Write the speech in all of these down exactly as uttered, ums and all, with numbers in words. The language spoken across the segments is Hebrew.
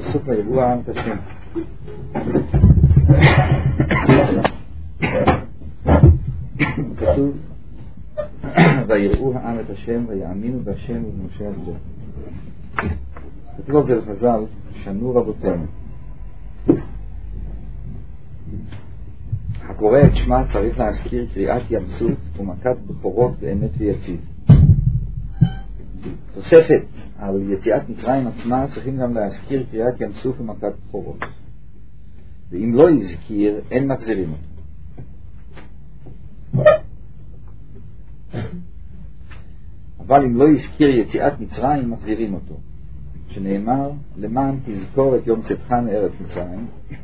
פסוק ויראו העם את השם. כתוב ויראו העם את השם ויאמינו בהשם ובמשה עבדו. כתוב על חז"ל, שנו רבותינו, הקורא את שמה צריך להזכיר קריאת ים סוף ומכת בכורות באמת ויציב. תוספת על יציאת מצרים עצמה צריכים גם להזכיר קריאת ים סוף ומכת בכורות, ואם לא יזכיר אין מחזירים אותו. אבל אם לא יזכיר יציאת מצרים מחזירים אותו, שנאמר למען תזכור את יום צאתך מארץ מצרים.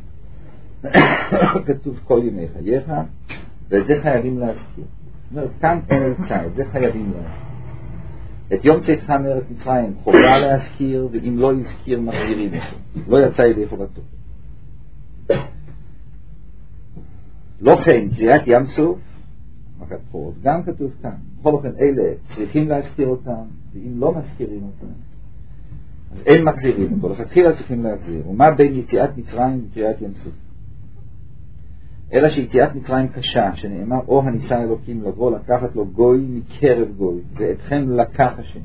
כתוב כל ימי חייך, ואת זה חייבים להזכיר. כאן אין את זה חייבים להזכיר. את יום צאתך מארץ מצרים חובה להזכיר, ואם לא יזכיר מחזירים אותו, לא יצא ידי חובתו. לא כן קריאת ים סוף מכת בכורות גם כתוב כאן. בכל אופן אלה צריכים להזכיר אותם, ואם לא מזכירים אותם אז אין מחזירים אותו. לכתחילה צריכים להחזיר. ומה בין יציאת מצרים וקריאת ים סוף? אלא שיציאת מצרים קשה, שנאמר או הניסה אלוקים לבוא לקחת לו גוי מקרב גוי, ואתכם לקח השם.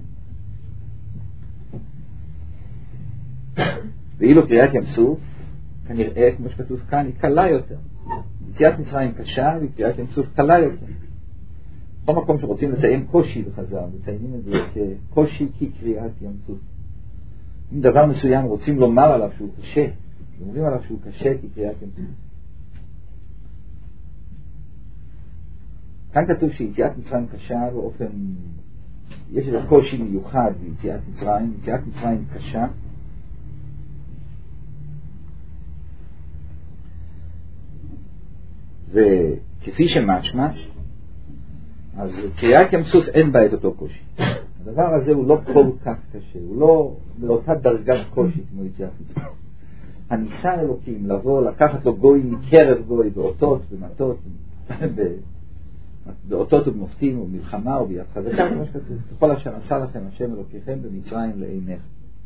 ואילו קריאת ים סוף כנראה כמו שכתוב כאן היא קלה יותר. יציאת מצרים קשה וקריאת ים סוף קלה יותר. בכל מקום שרוצים לציין קושי בחז"ל, מציינים את זה כקושי כקריאת ים סוף. אם דבר מסוים רוצים לומר עליו שהוא קשה, אומרים עליו שהוא קשה כקריאת ים סוף. כאן כתוב שיציאת מצרים קשה באופן, יש איזה קושי מיוחד ביציאת מצרים. יציאת מצרים קשה, וכפי שמשמש, אז קריאת ים סוף אין בה את אותו קושי. הדבר הזה הוא לא כל כך קשה, הוא לא באותה דרגת קושי כמו יציאת מצרים. הניסה אלוקים לבוא לקחת לו גוי מקרב גוי, באותות ומטות, באותות ובמופתים ובמלחמה וביד חזקה, כמו שכתוב, ככל אשר עשה לכם השם אלוקיכם במצרים לעיניך.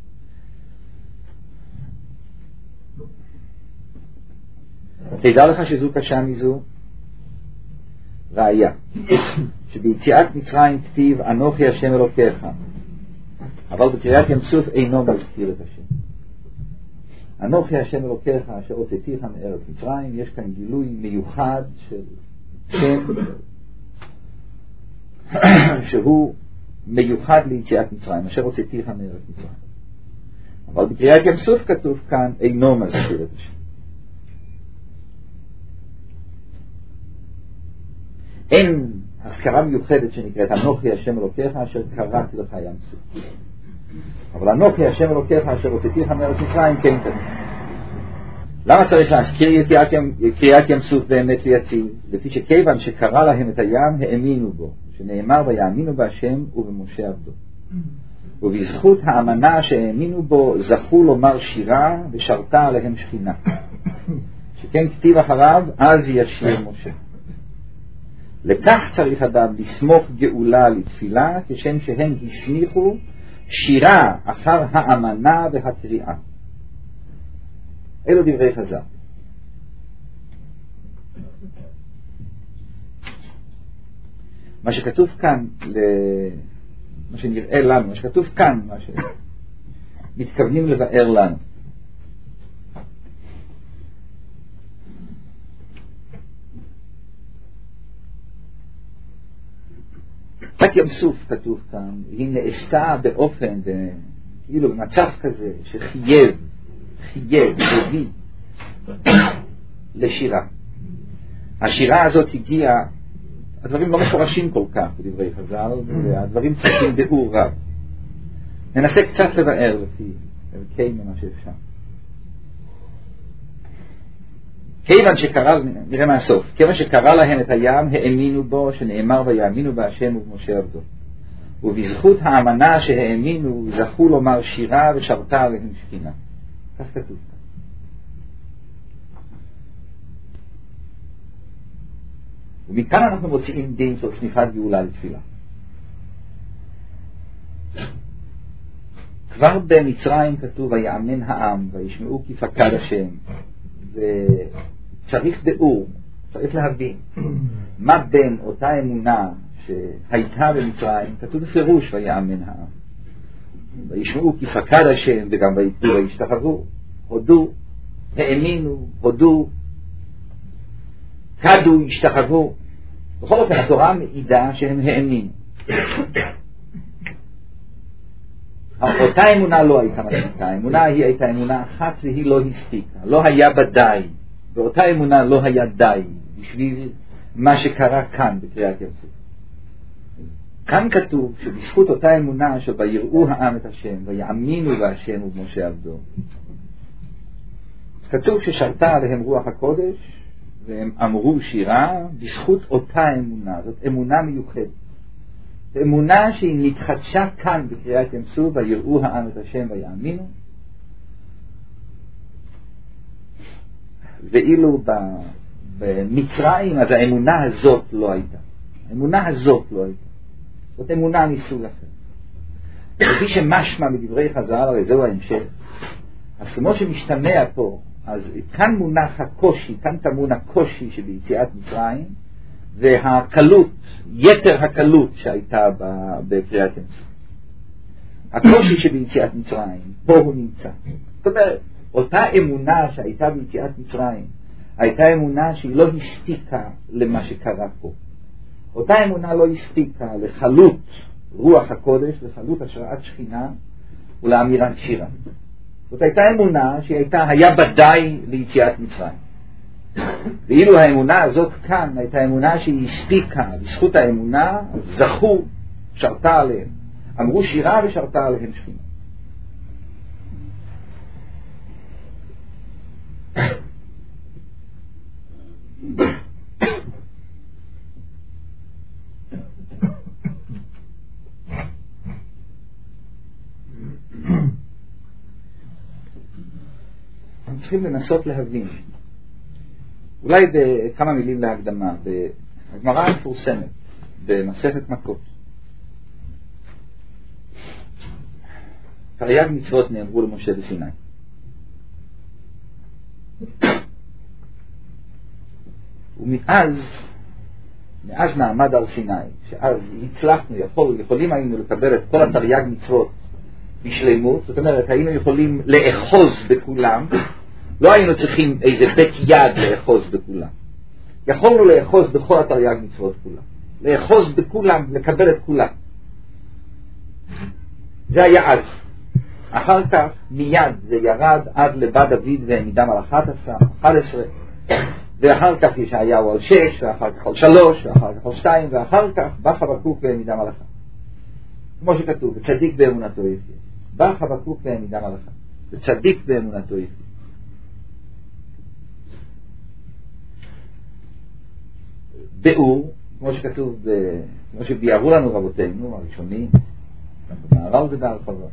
תדע לך שזו קשה מזו ראיה שביציאת מצרים כתיב אנוכי השם אלוקיך, אבל בקריאת ים סוף אינו מזכיר את השם. אנוכי השם אלוקיך אשר הוצאתיך מארץ מצרים, יש כאן גילוי מיוחד של שם שהוא מיוחד ליציאת מצרים, אשר הוצאתיך מארץ מצרים. אבל בקריאת ים סוף כתוב כאן אינו מזכיר את השם. אין הזכרה מיוחדת שנקראת אנוכי השם אלוקיך אשר קראתי לך ים סוף, אבל אנוכי השם אלוקיך אשר הוצאתיך מארץ מצרים כן כתוב. למה צריך להזכיר יציאת קריאת ים סוף באמת ויציב? לפי שכיוון שקרא להם את הים האמינו בו, שנאמר ויאמינו בהשם ובמשה עבדו. ובזכות האמנה שהאמינו בו זכו לומר שירה ושרתה עליהם שכינה, שכן כתיב אחריו אז ישיר משה. לכך צריך אדם לסמוך גאולה לתפילה, כשם שהם הסמיכו שירה אחר האמנה והקריאה. אלו דברי חז"ל. מה שכתוב כאן, מה שנראה לנו, מה שכתוב כאן, מה שמתכוונים לבאר לנו. רק ים סוף כתוב כאן, היא נעשתה באופן, כאילו במצב כזה, שחייב, חייב, הביא לשירה. השירה הזאת הגיעה, הדברים לא מפורשים כל כך בדברי חז"ל, והדברים צריכים ביאור רב. ננסה קצת לבאר לפי ערכי ממה שאפשר. כיוון שקרא, נראה מהסוף, כיוון שקרא להם את הים האמינו בו, שנאמר ויאמינו בהשם ובמשה עבדו. ובזכות האמנה שהאמינו זכו לומר שירה ושרתה עליהם שכינה. כך כתוב. ומכאן אנחנו מוציאים דין של סמיכת גאולה לתפילה. כבר במצרים כתוב ויאמן העם וישמעו כי פקד השם, וצריך ביאור, צריך להבין מה בין אותה אמונה שהייתה במצרים, כתוב בפירוש ויאמן העם וישמעו כי פקד השם, וגם ויתנו וישתחוו, הודו, האמינו, הודו, קדו, השתחוו. בכל אופן התורה מעידה שהם האמינו. אותה אמונה לא הייתה מספיקה, האמונה היא הייתה אמונה אחת והיא לא הספיקה, לא היה בה די, ואותה אמונה לא היה די בשביל מה שקרה כאן בקריאת ים סוף. כאן כתוב שבזכות אותה אמונה שביראו העם את השם ויאמינו בהשם ובמשה עבדו, אז כתוב ששרתה עליהם רוח הקודש והם אמרו שירה בזכות אותה אמונה. זאת אמונה מיוחדת, אמונה שהיא נתחדשה כאן בקריאת ים סוף ויראו העם את השם ויאמינו. ואילו במצרים אז האמונה הזאת לא הייתה, האמונה הזאת לא הייתה, זאת אמונה מסוג אחר. כפי שמשמע מדברי חז"ל, הרי זהו ההמשך, אז כמו שמשתמע פה, אז כאן מונח הקושי, כאן טמון הקושי שביציאת מצרים, והקלות, יתר הקלות שהייתה בקריאת ים סוף. הקושי שביציאת מצרים, פה הוא נמצא. זאת אומרת, אותה אמונה שהייתה ביציאת מצרים, הייתה אמונה שהיא לא הספיקה למה שקרה פה. אותה אמונה לא הספיקה לחלות רוח הקודש, לחלות השראת שכינה ולאמירת שירה. זאת הייתה אמונה שהיא הייתה, היה בדי ליציאת מצרים. ואילו האמונה הזאת כאן הייתה אמונה שהיא הספיקה, בזכות האמונה זכו, שרתה עליהם, אמרו שירה ושרתה עליהם שכינה. אנחנו צריכים לנסות להבין, אולי בכמה מילים להקדמה, בגמרא המפורסמת במסכת מכות, תרי"ג מצוות נאמרו למשה בסיני. ומאז מאז מעמד הר סיני, שאז הצלחנו, יכול, יכולים היינו לקבל את כל התרי"ג מצוות בשלמות, זאת אומרת היינו יכולים לאחוז בכולם, לא היינו צריכים איזה בית יד לאחוז בכולם, יכולנו לאחוז בכל התרי"ג מצוות כולם, לאחוז בכולם, לקבל את כולם. זה היה אז. אחר כך מיד זה ירד עד לבת דוד והעמידם על אחת עשרה, ואחר כך ישעיהו על שש, ואחר כך על שלוש, ואחר כך על שתיים, ואחר כך בא חבקוק והעמידם על אחת. כמו שכתוב, וצדיק באמונתו יחיה. בא חבקוק והעמידם על אחת, וצדיק באמונתו יחיה. באור, כמו שכתוב, כמו שביארו לנו רבותינו הראשונים, במהר"ל ודעת חזון,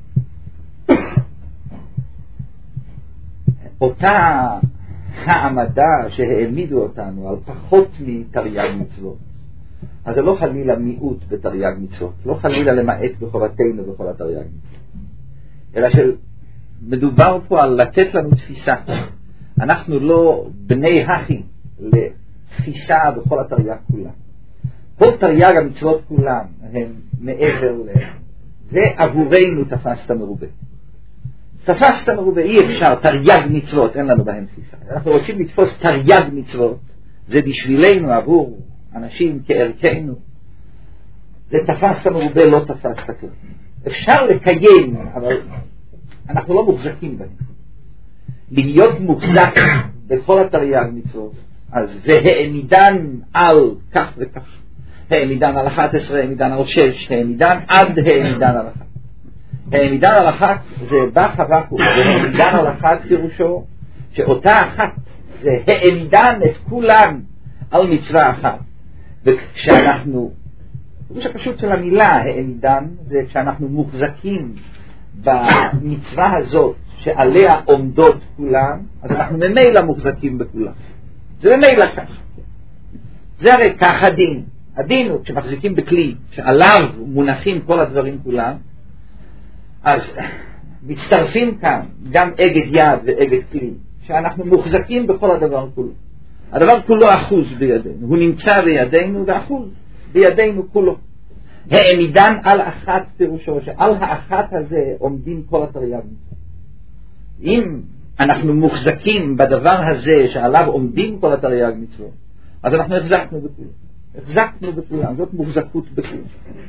אותה העמדה שהעמידו אותנו על פחות מתרי"ג מצוות, אז זה לא חלילה מיעוט בתרי"ג מצוות, לא חלילה למעט בחובתנו בכל התרי"ג מצוות, אלא שמדובר פה על לתת לנו תפיסה. אנחנו לא בני הכי לתפיסה בכל התרי"ג כולם. כל תרי"ג המצוות כולם הם מעבר ל... זה עבורנו תפסת מרובה. תפסת מרובה, אי אפשר, תרי"ג מצוות, אין לנו בהם תפיסה. אנחנו רוצים לתפוס תרי"ג מצוות, זה בשבילנו, עבור אנשים כערכנו. זה תפסת מרובה, לא תפסת כלל. אפשר לקיים, אבל אנחנו לא מוחזקים בהם. להיות מוחזק בכל התרי"ג מצוות, אז והעמידן על כך וכך. העמידן על אחת עשרה, העמידן על שש, העמידן עד העמידן על אחת. העמידן על אחת זה בא חבקוק, והעמידן על אחת פירושו שאותה אחת זה העמידן את כולם על מצווה אחת. וכשאנחנו, פירוש הפשוט של המילה העמידן זה כשאנחנו מוחזקים במצווה הזאת שעליה עומדות כולם, אז אנחנו ממילא מוחזקים בכולם. זה ממילא כך. זה הרי כך הדין. הדין הוא כשמחזיקים בכלי שעליו מונחים כל הדברים כולם, אז מצטרפים כאן גם אגד יד ואגד כלי, שאנחנו מוחזקים בכל הדבר כולו. הדבר כולו אחוז בידינו, הוא נמצא בידינו ואחוז בידינו כולו. העמידן על אחת פירושו, שעל האחת הזה עומדים כל התרי"ג מצוות. אם אנחנו מוחזקים בדבר הזה שעליו עומדים כל התרי"ג מצוות, אז אנחנו החזקנו בכולם. החזקנו בכולם, זאת מוחזקות בכולם.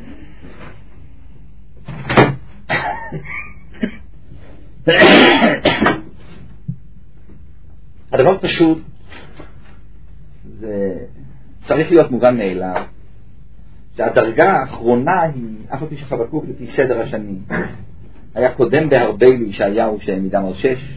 הדבר פשוט, זה צריך להיות מובן מאליו, שהדרגה האחרונה היא, אף על פי שחבקוק לפי סדר השנים, היה קודם בהרבה לישעיהו שהעמידם על שש,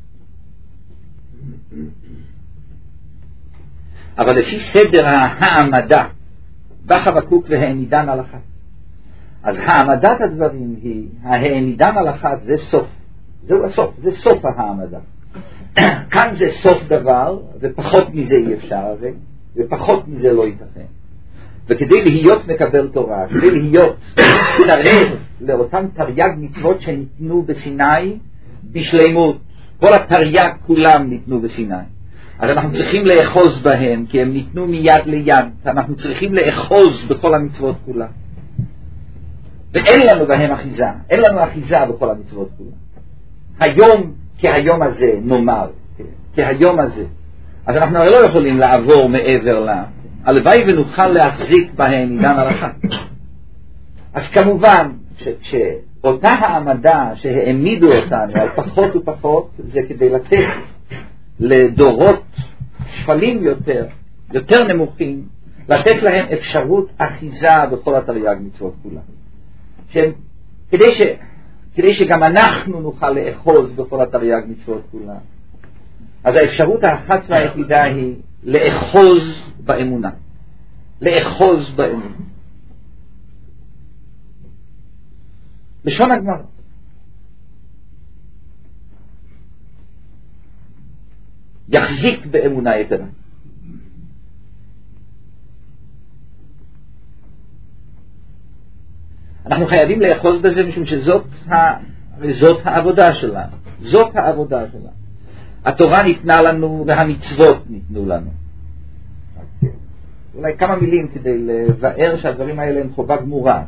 אבל לפי סדר העמדה בא חבקוק והעמידן על אחת. אז העמדת הדברים היא, העמידן על אחת זה סוף, זהו הסוף, זה סוף העמדה. כאן זה סוף דבר, ופחות מזה אי אפשר הרי, ופחות מזה לא ייתכן. וכדי להיות מקבל תורה, כדי להיות מצטרף לאותם תרי"ג מצוות שניתנו בסיני בשלמות, כל התרי"ג כולם ניתנו בסיני, אז אנחנו צריכים לאחוז בהם, כי הם ניתנו מיד ליד. אנחנו צריכים לאחוז בכל המצוות כולם, ואין לנו בהם אחיזה, אין לנו אחיזה בכל המצוות כולם. היום כהיום הזה נאמר, כהיום הזה, אז אנחנו לא יכולים לעבור מעבר לה. הלוואי ונוכל להחזיק בהם עידן הלכה. אז כמובן שאותה העמדה שהעמידו אותנו על פחות ופחות, זה כדי לתת לדורות שפלים יותר, יותר נמוכים, לתת להם אפשרות אחיזה בכל התרי"ג מצוות כולם. שהם, כדי, ש, כדי שגם אנחנו נוכל לאחוז בכל התרי"ג מצוות כולם. אז האפשרות האחת והיחידה היא לאחוז באמונה. לאחוז באמונה. לשון הגמרא. יחזיק באמונה יתרה. אנחנו חייבים לאחוז בזה משום שזאת ה... זאת העבודה שלנו. זאת העבודה שלנו. התורה ניתנה לנו והמצוות ניתנו לנו. אולי כמה מילים כדי לבאר שהדברים האלה הם חובה גמורה.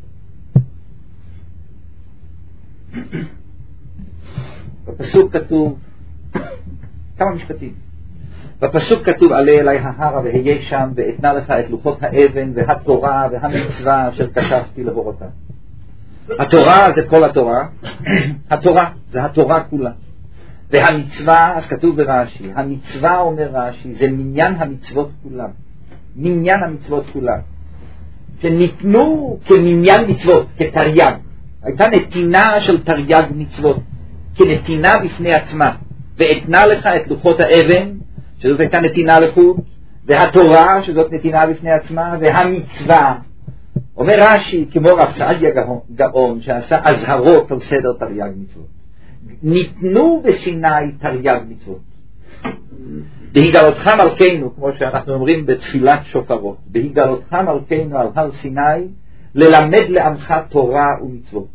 בפסוק כתוב כמה משפטים. בפסוק כתוב עלה אלי ההרה והיה שם ואתנה לך את לוחות האבן והתורה והמצווה אשר כתבתי להורותה. התורה זה כל התורה. התורה זה התורה כולה. והמצווה, אז כתוב ברש"י, המצווה אומר רש"י, זה מניין המצוות כולם. מניין המצוות כולם. שניתנו כמניין מצוות, כתרי"ג. הייתה נתינה של תרי"ג מצוות, כנתינה בפני עצמה. ואתנה לך את לוחות האבן, שזאת הייתה נתינה לחוד, והתורה, שזאת נתינה בפני עצמה, והמצווה. אומר רש"י, כמו רב סעדיה גאון, שעשה אזהרות על סדר תרי"ג מצוות. ניתנו בסיני תרי"ג מצוות. בהיגלותך מלכנו, כמו שאנחנו אומרים בתפילת שופרות, בהיגלותך מלכנו על הר סיני, ללמד לעמך תורה ומצוות.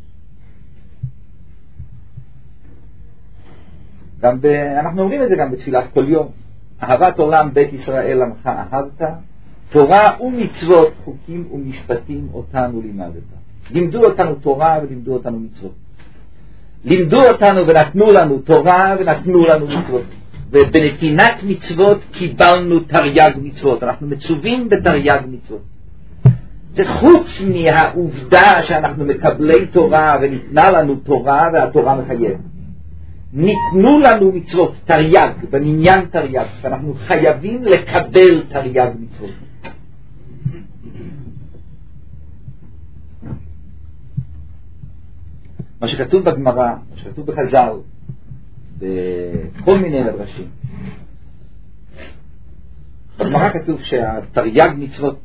גם ב... אנחנו אומרים את זה גם בתפילת כל יום. אהבת עולם בית ישראל עמך אהבת, תורה ומצוות, חוקים ומשפטים אותנו לימדת. לימדו אותנו תורה ולימדו אותנו מצוות. לימדו אותנו ונתנו לנו תורה ונתנו לנו מצוות. ובנתינת מצוות קיבלנו תרי"ג מצוות. אנחנו מצווים בתרי"ג מצוות. זה חוץ מהעובדה שאנחנו מקבלי תורה וניתנה לנו תורה והתורה מחייבת. ניתנו לנו מצוות תרי"ג, במניין תרי"ג, ואנחנו חייבים לקבל תרי"ג מצוות. מה שכתוב בגמרא, מה שכתוב בחז"ל, בכל מיני מדרשים. בגמרא כתוב שהתרי"ג מצוות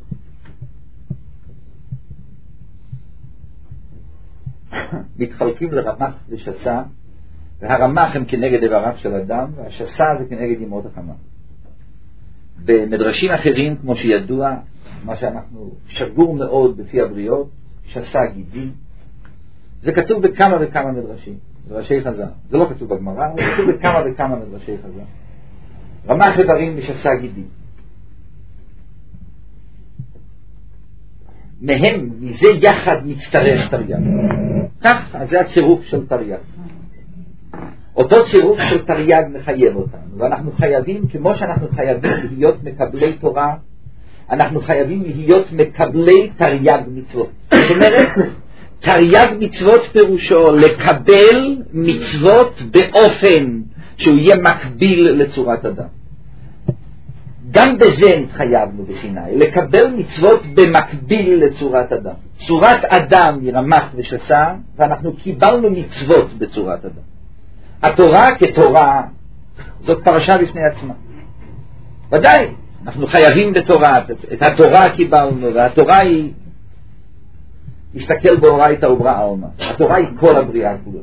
מתחלקים לרמ"ח ושס"ה, והרמ"ח הם כנגד איבריו של אדם, והשס"ה זה כנגד ימות החמה. במדרשים אחרים, כמו שידוע, מה שאנחנו שגור מאוד בפי הבריות, שס"ה גידי, זה כתוב בכמה וכמה מדרשים, מדרשי חז"ל. זה לא כתוב בגמרא, זה כתוב בכמה וכמה מדרשי חז"ל. רמ"ח איברים משסה גידים. מהם, מזה יחד מצטרף תרי"ג. כך, אז זה הצירוף של תרי"ג. אותו צירוף של תרי"ג מחייב אותנו, ואנחנו חייבים, כמו שאנחנו חייבים להיות מקבלי תורה, אנחנו חייבים להיות מקבלי תרי"ג מצוות. זאת אומרת, תרי"ג מצוות פירושו לקבל מצוות באופן שהוא יהיה מקביל לצורת אדם. גם בזה נתחייבנו בסיני, לקבל מצוות במקביל לצורת אדם. צורת אדם היא רמ"ח ושס"ה, ואנחנו קיבלנו מצוות בצורת אדם. התורה כתורה זאת פרשה בפני עצמה. ודאי, אנחנו חייבים בתורה, את התורה קיבלנו, והתורה היא, הסתכל באורייתא וברא עלמא. התורה היא כל הבריאה כולה.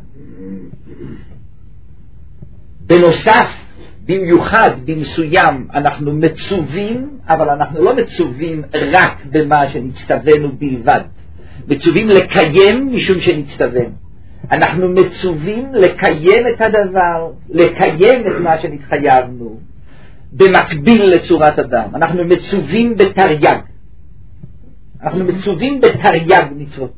בנוסף, במיוחד במסוים, אנחנו מצווים, אבל אנחנו לא מצווים רק במה שנצטווינו בלבד. מצווים לקיים משום שנצטווינו. אנחנו מצווים לקיים את הדבר, לקיים את מה שנתחייבנו, במקביל לצורת אדם. אנחנו מצווים בתרי"ג. אנחנו מצווים בתרי"ג מצוות.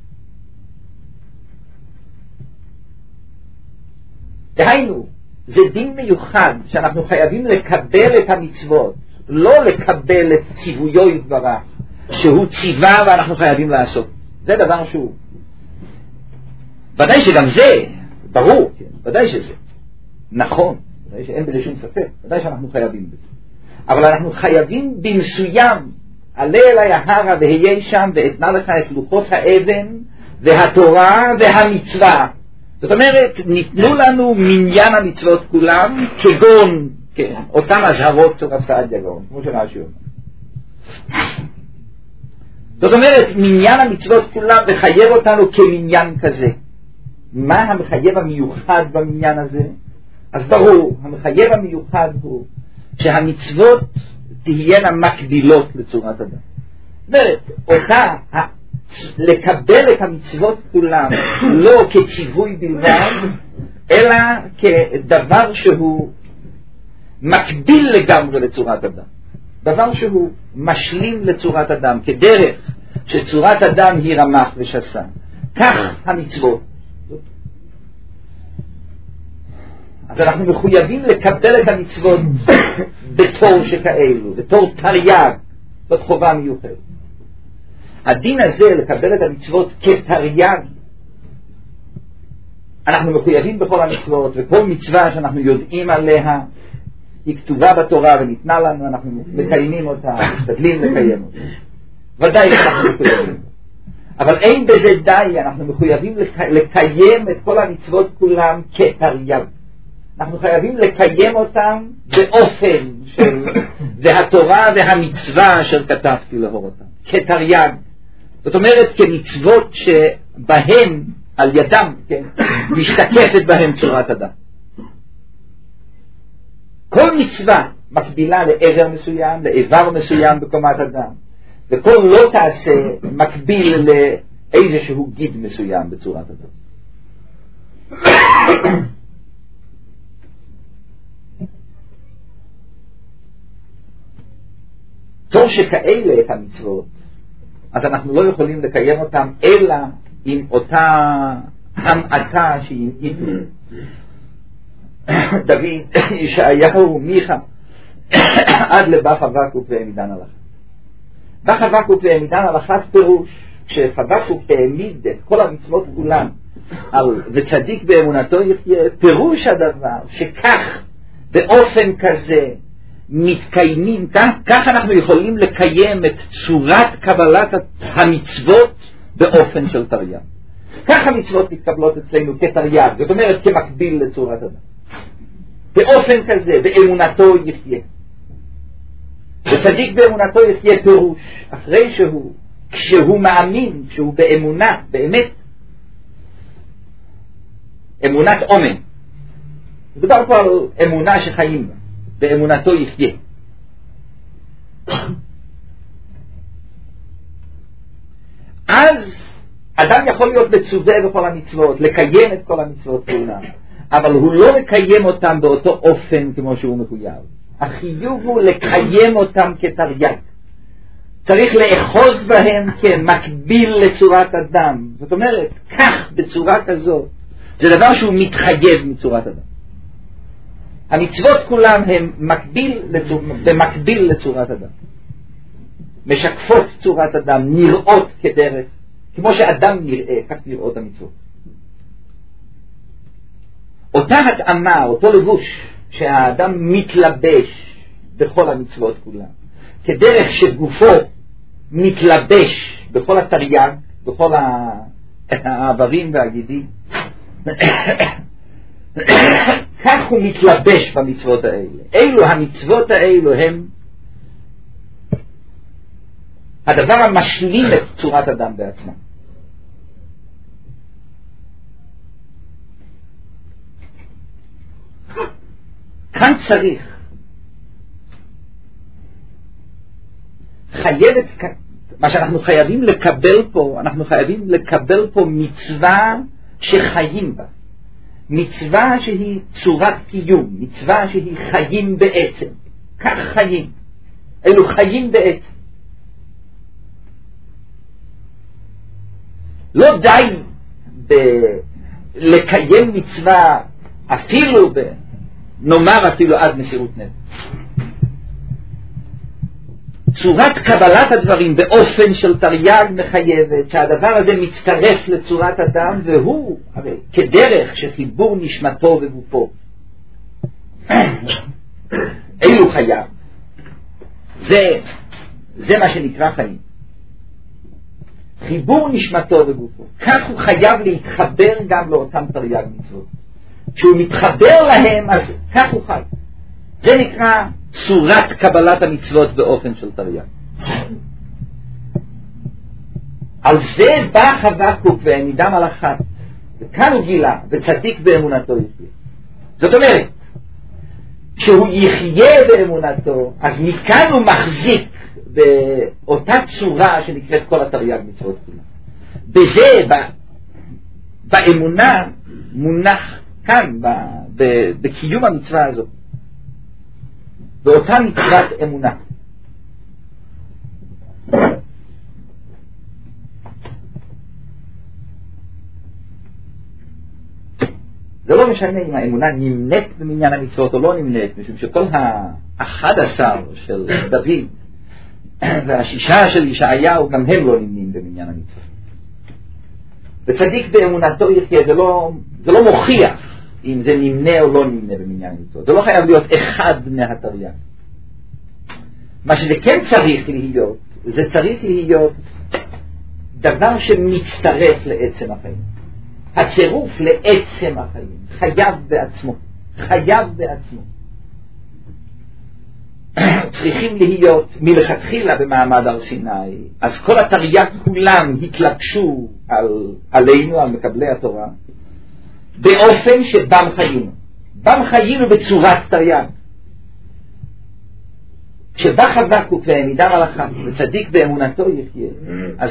דהיינו, זה דין מיוחד שאנחנו חייבים לקבל את המצוות, לא לקבל את ציוויו יתברך, שהוא ציווה ואנחנו חייבים לעשות. זה דבר שהוא. ודאי שגם זה, ברור, ודאי שזה. נכון, ודאי שאין בזה שום ספק, ודאי שאנחנו חייבים בזה. אבל אנחנו חייבים במסוים, עלה אליי ההרה והיה שם ואתנה לך את לוחות האבן והתורה והמצווה. זאת אומרת, ניתנו לנו מניין המצוות כולם, כגון, כן, אותם הזהרות של הסעדיה גאון, כמו שרש"י אומר. זאת אומרת, מניין המצוות כולם מחייב אותנו כמניין כזה. מה המחייב המיוחד במניין הזה? אז ברור, המחייב המיוחד הוא שהמצוות תהיינה מקבילות לצורת אדם. זאת אומרת, אותה, לקבל את המצוות כולם לא כציווי בלבד, אלא כדבר שהוא מקביל לגמרי לצורת אדם. דבר שהוא משלים לצורת אדם, כדרך שצורת אדם היא רמ"ח ושס"ה. כך המצוות. אז אנחנו מחויבים לקבל את המצוות בתור שכאלו, בתור תרי"ג, זאת חובה מיוחדת. הדין הזה, לקבל את המצוות כתרי"ג, אנחנו מחויבים בכל המצוות, וכל מצווה שאנחנו יודעים עליה, היא כתובה בתורה וניתנה לנו, אנחנו מקיימים אותה, משתדלים לקיים אותה. ודאי אנחנו מחויבים. אבל אין בזה די, אנחנו מחויבים לקיים את כל המצוות כולם כתרי"ג. אנחנו חייבים לקיים אותם באופן של והתורה והמצווה אשר כתבתי להורותם, כתרי"ג. זאת אומרת, כמצוות שבהם, על ידם, כן, משתקפת בהם צורת אדם. כל מצווה מקבילה לעבר מסוים, לעבר מסוים בקומת אדם, וכל לא תעשה מקביל לאיזשהו גיד מסוים בצורת אדם. תור שכאלה את המצוות, אז אנחנו לא יכולים לקיים אותם אלא עם אותה המעטה שהיא דוד, ישעיהו, מיכה, עד לבא חבקוק והעמידן הלכה. בא חבקוק והעמידן הלכה פירוש, כשחבקוק העמיד את כל המצוות כולן על וצדיק באמונתו יחיה, פירוש הדבר שכך באופן כזה מתקיימים, כך, כך אנחנו יכולים לקיים את צורת קבלת המצוות באופן של תרי"ג. כך המצוות מתקבלות אצלנו כתרי"ג, זאת אומרת כמקביל לצורת אדם. באופן כזה, באמונתו יחיה. וצדיק באמונתו יחיה פירוש, אחרי שהוא, כשהוא מאמין, כשהוא באמונה, באמת, אמונת אומן. מדובר פה על אמונה שחיים בה. באמונתו יחיה. אז על אדם יכול להיות מצווה בכל המצוות, לקיים את כל המצוות כולם, אבל הוא לא מקיים אותם באותו אופן כמו שהוא מחויב. החיוב הוא לקיים אותם כתרי"ג. צריך לאחוז בהם כמקביל לצורת אדם. זאת אומרת, כך בצורה כזאת, זה דבר שהוא מתחייב מצורת אדם. המצוות כולם הם מקביל לצור... במקביל לצורת אדם. משקפות צורת אדם, נראות כדרך, כמו שאדם נראה, כך נראות המצוות. אותה התאמה, אותו לבוש שהאדם מתלבש בכל המצוות כולם, כדרך שגופו מתלבש בכל התרי"ג, בכל העברים והגידים, כך הוא מתלבש במצוות האלה. אילו המצוות האלו הם הדבר המשלים את צורת אדם בעצמה. כאן צריך חייבת, מה שאנחנו חייבים לקבל פה, אנחנו חייבים לקבל פה מצווה שחיים בה, מצווה שהיא צורת קיום, מצווה שהיא חיים בעצם. כך חיים, אלו חיים בעצם. לא די ב- לקיים מצווה אפילו ב- נאמר אפילו עד מסירות נפש. צורת קבלת הדברים באופן של תרי"ג מחייבת שהדבר הזה מצטרף לצורת אדם, והוא הרי כדרך שחיבור נשמתו וגופו. אילו חייב, זה, זה מה שנקרא חיים. חיבור נשמתו וגופו, כך הוא חייב להתחבר גם לאותם תרי"ג מצוות. כשהוא מתחבר להם, אז כך הוא חי. זה נקרא צורת קבלת המצוות באופן של תרי"ג. על זה בא חבקוק והעמידם על אחת, וכאן הוא גילה, וצדיק באמונתו יחיה. זאת אומרת, כשהוא יחיה באמונתו, אז מכאן הוא מחזיק באותה צורה שנקראת כל התרי"ג מצוות כולה. בזה, באמונה, מונח כאן, בקיום המצווה הזאת, באותה מצוות אמונה. זה לא משנה אם האמונה נמנית במניין המצוות או לא נמנית, משום שכל האחד עשר של דוד והשישה של ישעיהו גם הם לא נמנים במניין המצוות. וצדיק באמונתו יחיה, זה לא, זה לא מוכיח אם זה נמנה או לא נמנה במניין המצוות. זה לא חייב להיות אחד מהתרי"ג. מה שזה כן צריך להיות, זה צריך להיות דבר שמצטרף לעצם החיים. הצירוף לעצם החיים חייב בעצמו, חייב בעצמו. צריכים להיות מלכתחילה במעמד הר סיני, אז כל התרי"ג כולם התלבשו על, עלינו, על מקבלי התורה, באופן שבם חיינו. בם חיינו בצורת תרי"ג. כשבא חבקוק והעמידם על אחת וצדיק באמונתו יחיה, אז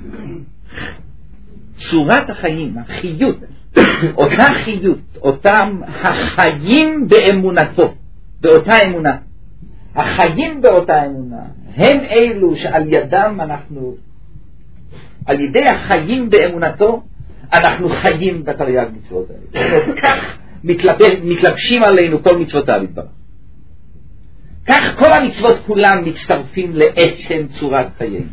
צורת החיים, החיות, אותה חיות, אותם החיים באמונתו, באותה אמונה, החיים באותה אמונה, הם אלו שעל ידם אנחנו, על ידי החיים באמונתו, אנחנו חיים בתרי"ג מצוות האלה. כך מתלבשים עלינו כל מצוותיו יתברך. כך כל המצוות כולם מצטרפים לעצם צורת חיינו.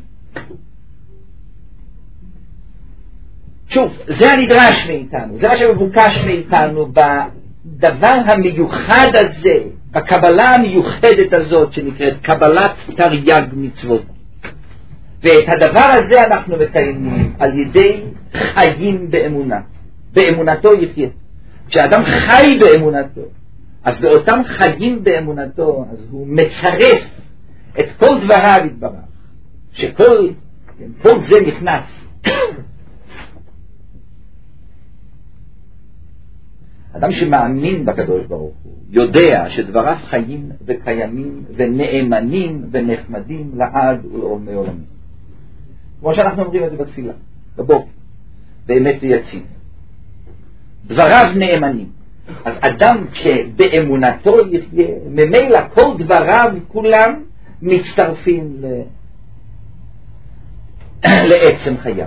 שוב, זה הנדרש מאיתנו, זה מה שמבוקש מאיתנו בדבר המיוחד הזה, בקבלה המיוחדת הזאת שנקראת קבלת תרי"ג מצוות. ואת הדבר הזה אנחנו מקיימים על ידי חיים באמונה. באמונתו יחיה. כשאדם חי באמונתו, אז באותם חיים באמונתו, אז הוא מצרף את כל דבריו יתברך, שכל כל זה נכנס. אדם שמאמין בקדוש ברוך הוא יודע שדבריו חיים וקיימים ונאמנים ונחמדים לעד ולעולמי עולמים. כמו שאנחנו אומרים את זה בתפילה, בבוקר. באמת ויציב. דבריו נאמנים. אז אדם שבאמונתו יחיה, ממילא כל דבריו כולם מצטרפים ל... לעצם חייו.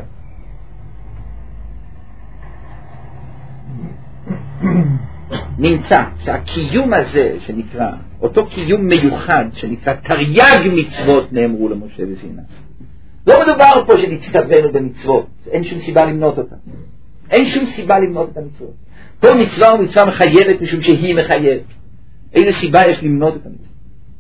נמצא שהקיום הזה שנקרא, אותו קיום מיוחד שנקרא תרי"ג מצוות נאמרו למשה בסיני. לא מדובר פה שנצטווינו במצוות, אין שום סיבה למנות אותה. אין שום סיבה למנות את המצוות. כל מצווה ומצווה מחייבת משום שהיא מחייבת. איזה סיבה יש למנות את המצוות?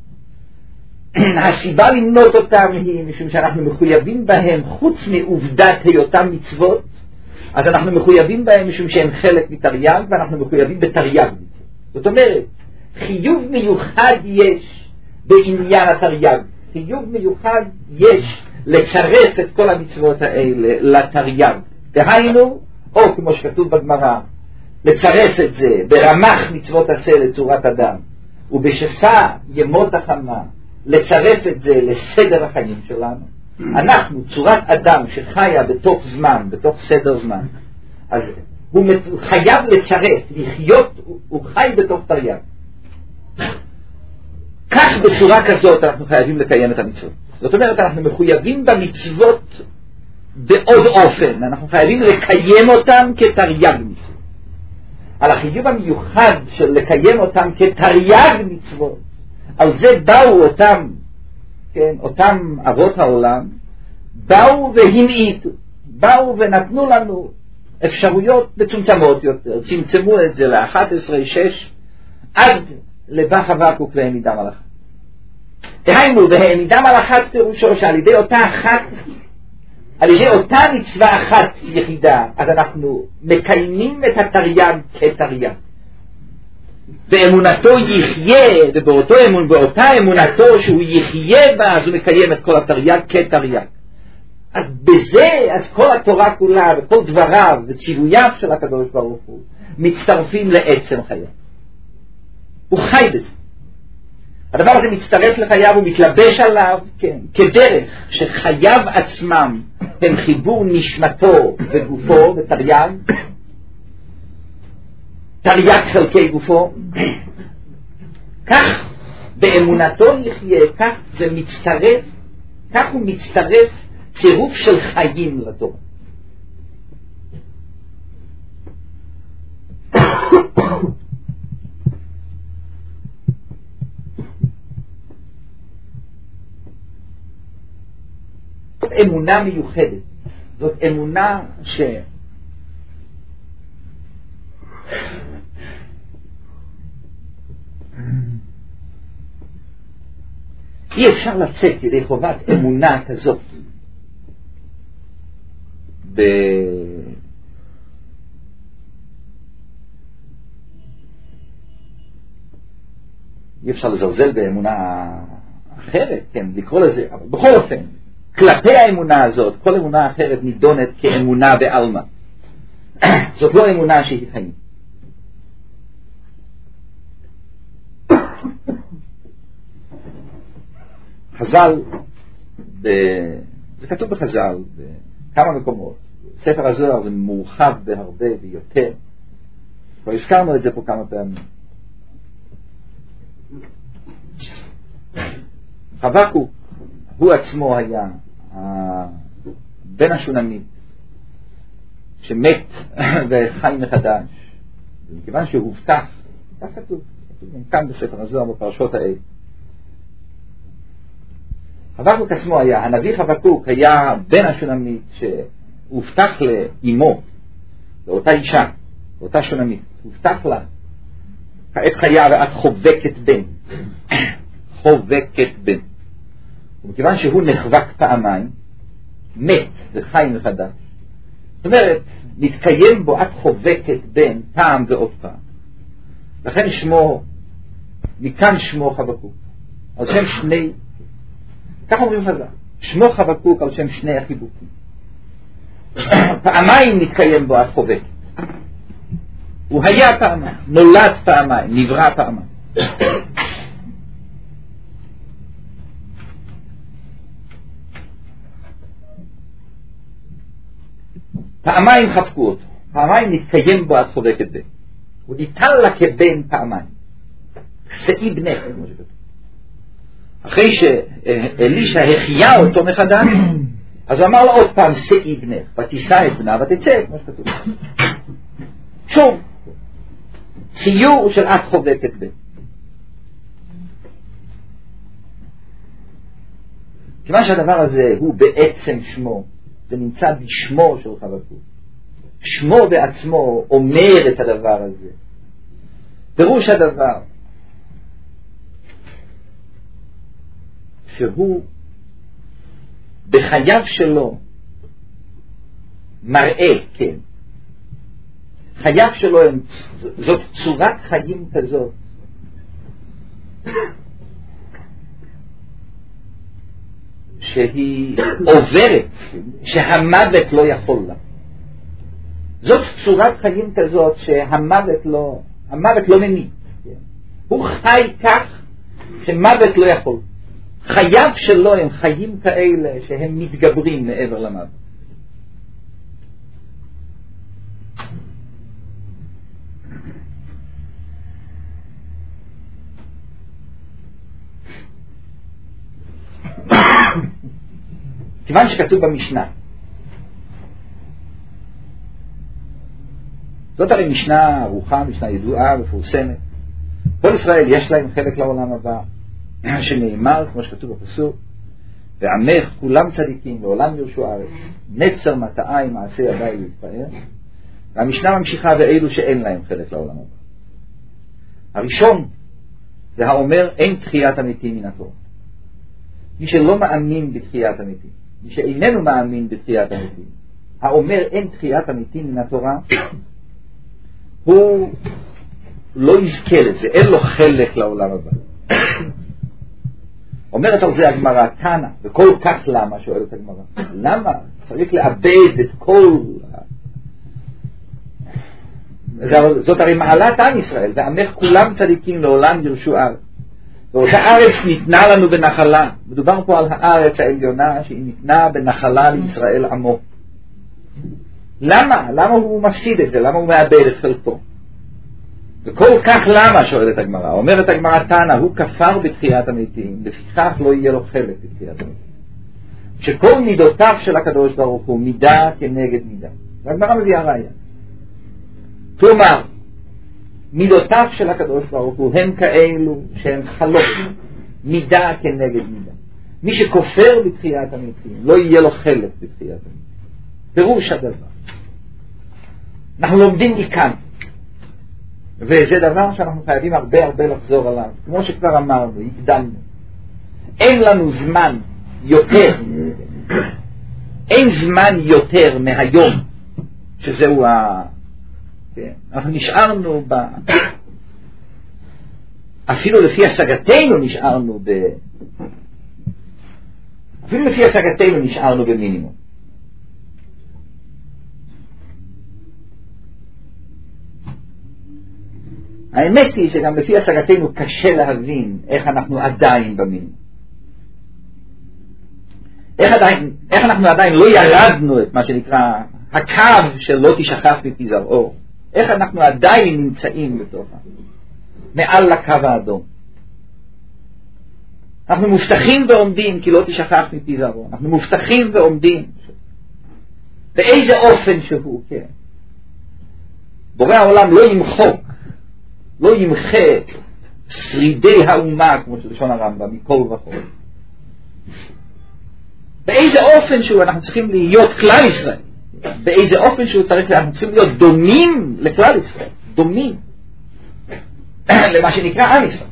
הסיבה למנות אותם היא משום שאנחנו מחויבים בהם, חוץ מעובדת היותם מצוות, אז אנחנו מחויבים בהם משום שהם חלק מתרי"ג, ואנחנו מחויבים בתרי"ג מצוות. זאת אומרת, חיוב מיוחד יש בעניין התרי"ג. חיוב מיוחד יש לצרף את כל המצוות האלה לתרי"ג. דהיינו, או כמו שכתוב בגמרא, לצרף את זה ברמ"ח מצוות עשה לצורת אדם, ובשסע ימות החמה לצרף את זה לסדר החיים שלנו. אנחנו צורת אדם שחיה בתוך זמן, בתוך סדר זמן, אז הוא חייב לצרף, לחיות, הוא חי בתוך תרי"ג. כך בצורה כזאת אנחנו חייבים לקיים את המצוות. זאת אומרת, אנחנו מחויבים במצוות בעוד אופן, אנחנו חייבים לקיים אותם כתרי"ג מצוות. על החיוב המיוחד של לקיים אותם כתרי"ג מצוות, על זה באו אותם, כן, אותם אבות העולם, באו והמעיטו, באו ונתנו לנו אפשרויות מצומצמות יותר, צמצמו את זה ל-אחת עשרה שש עד לבא חבקוק והעמידם על אחת. דהיינו, והעמידם על אחת פירושו שעל ידי אותה אחת, על ידי אותה מצווה אחת יחידה, אז אנחנו מקיימים את התרי"ג כתרי"ג. באמונתו יחיה, ובאותו אמון, באותה אמונתו שהוא יחיה בה, אז הוא מקיים את כל התרי"ג כתרי"ג. אז בזה, אז כל התורה כולה וכל דבריו וציווייו של הקדוש ברוך הוא מצטרפים לעצם חייו. הוא חי בזה. הדבר הזה מצטרף לחייו ומתלבש עליו, כן, כדרך שחייו עצמם הם חיבור נשמתו וגופו בתרי"ג, תרי"ג חלקי גופו, כך באמונתו יחיה, כך זה מצטרף, כך הוא מצטרף צירוף של חיים לתורה. זאת אמונה מיוחדת, זאת אמונה ש... אי אפשר לצאת ידי חובת אמונה כזאת ב... אי אפשר לזלזל באמונה אחרת, כן, לקרוא לזה, אבל בכל אופן, כלפי האמונה הזאת, כל אמונה אחרת נידונת כאמונה בעלמא. זאת לא אמונה שהיא חיים. חז"ל, ב... זה כתוב בחז"ל בכמה מקומות. ספר הזוהר זה מורחב בהרבה ויותר. כבר הזכרנו את זה פה כמה פעמים. חבקוק הוא עצמו היה בן השונמית שמת וחי מחדש, ומכיוון שהוא הובטח, כך כתוב, כתוב גם כאן בספר הזוהר בפרשות האלה. חבקוק עצמו היה, הנביא חבקוק היה בן השונמית שהובטח לאמו, לאותה אישה, לאותה שונמית, הובטח לה, כעת חיה ואת חובקת בן, חובקת בן. ומכיוון שהוא נחבק פעמיים, מת וחי מחדש, זאת אומרת, מתקיים בו את חובקת בן פעם ועוד פעם. לכן שמו, מכאן שמו חבקוק, על שם שני, כך אומרים חז"ל, שמו חבקוק על שם שני החיבוקים. פעמיים מתקיים בו את חובקת. הוא היה פעמיים, נולד פעמיים, נברא פעמיים. פעמיים חבקו אותו, פעמיים נתקיים בו עד חובקת בן. הוא ניתן לה כבן פעמיים. שאי בנך, כמו שכתוב. אחרי שאלישע החיה אותו מחדש, אז הוא אמר לה עוד פעם, שאי בנך, ותישא את בנה ותצא, כמו שכתוב. שוב, ציור של עד חובקת בן. כיוון שהדבר הזה הוא בעצם שמו, זה נמצא בשמו של חבקוק. שמו בעצמו אומר את הדבר הזה. פירוש הדבר שהוא בחייו שלו מראה, כן, חייו שלו הם, זאת צורת חיים כזאת שהיא עוברת, שהמוות לא יכול לה. זאת צורת חיים כזאת שהמוות לא, המוות לא ממית. הוא חי כך שמוות לא יכול. חייו שלו הם חיים כאלה שהם מתגברים מעבר למוות. כיוון שכתוב במשנה, זאת הרי משנה ארוכה, משנה ידועה ופורסמת. כל ישראל יש להם חלק לעולם הבא, שנאמר, כמו שכתוב בפסוק, ועמך כולם צדיקים ועולם ירשו הארץ, נצר מטעי מעשה ידיי להתפאר. והמשנה ממשיכה ואלו שאין להם חלק לעולם הבא. הראשון זה האומר אין תחיית המתים מן התורה. מי שלא מאמין בתחיית המתים, מי שאיננו מאמין בתחיית המתים, האומר אין תחיית המתים מן התורה, הוא לא יזכה לזה, אין לו חלק לעולם הבא. אומרת על זה הגמרא, תנא, וכל כך למה, שואלת הגמרא, למה? צריך לאבד את כל... זאת הרי מעלת עם ישראל, ועמך כולם צדיקים לעולם ירשו ארץ. ואותה ארץ ניתנה לנו בנחלה. מדובר פה על הארץ העליונה שהיא ניתנה בנחלה לישראל עמו. למה? למה הוא מפסיד את זה? למה הוא מאבד את חלקו? וכל כך למה, שואלת הגמרא. אומרת הגמרא, תנא, הוא כפר בתחיית המתים, לפיכך לא יהיה לו חלק בתחיית המתים. שכל מידותיו של הקדוש ברוך הוא מידה כנגד מידה. והגמרא מביאה ראיה. כלומר, מידותיו של הקדוש ברוך הוא הם כאלו שהם חלוק, מידה כנגד מידה. מי שכופר בתחיית המתים לא יהיה לו חלק בתחיית המתים. פירוש הדבר, אנחנו לומדים מכאן, וזה דבר שאנחנו חייבים הרבה הרבה לחזור עליו. כמו שכבר אמרנו, הקדמנו, אין לנו זמן יותר, אין זמן יותר מהיום שזהו ה... אנחנו נשארנו ב... אפילו לפי השגתנו נשארנו ב... אפילו לפי השגתנו נשארנו במינימום. האמת היא שגם לפי השגתנו קשה להבין איך אנחנו עדיין במינימום. איך, עדיין, איך אנחנו עדיין לא ירדנו את מה שנקרא הקו של לא תשכח מפי זרעו. איך אנחנו עדיין נמצאים בתוכה, מעל לקו האדום. אנחנו מובטחים ועומדים כי לא תשכח מפי זרעו. אנחנו מובטחים ועומדים באיזה אופן שהוא, כן. בורא העולם לא ימחוק, לא ימחה שרידי האומה, כמו שלשון הרמב"ם, מכל וכל. באיזה אופן שהוא אנחנו צריכים להיות כלל ישראל. באיזה אופן שהוא צריך, אנחנו צריכים להיות דומים לכלל ישראל, דומים למה שנקרא עם ישראל.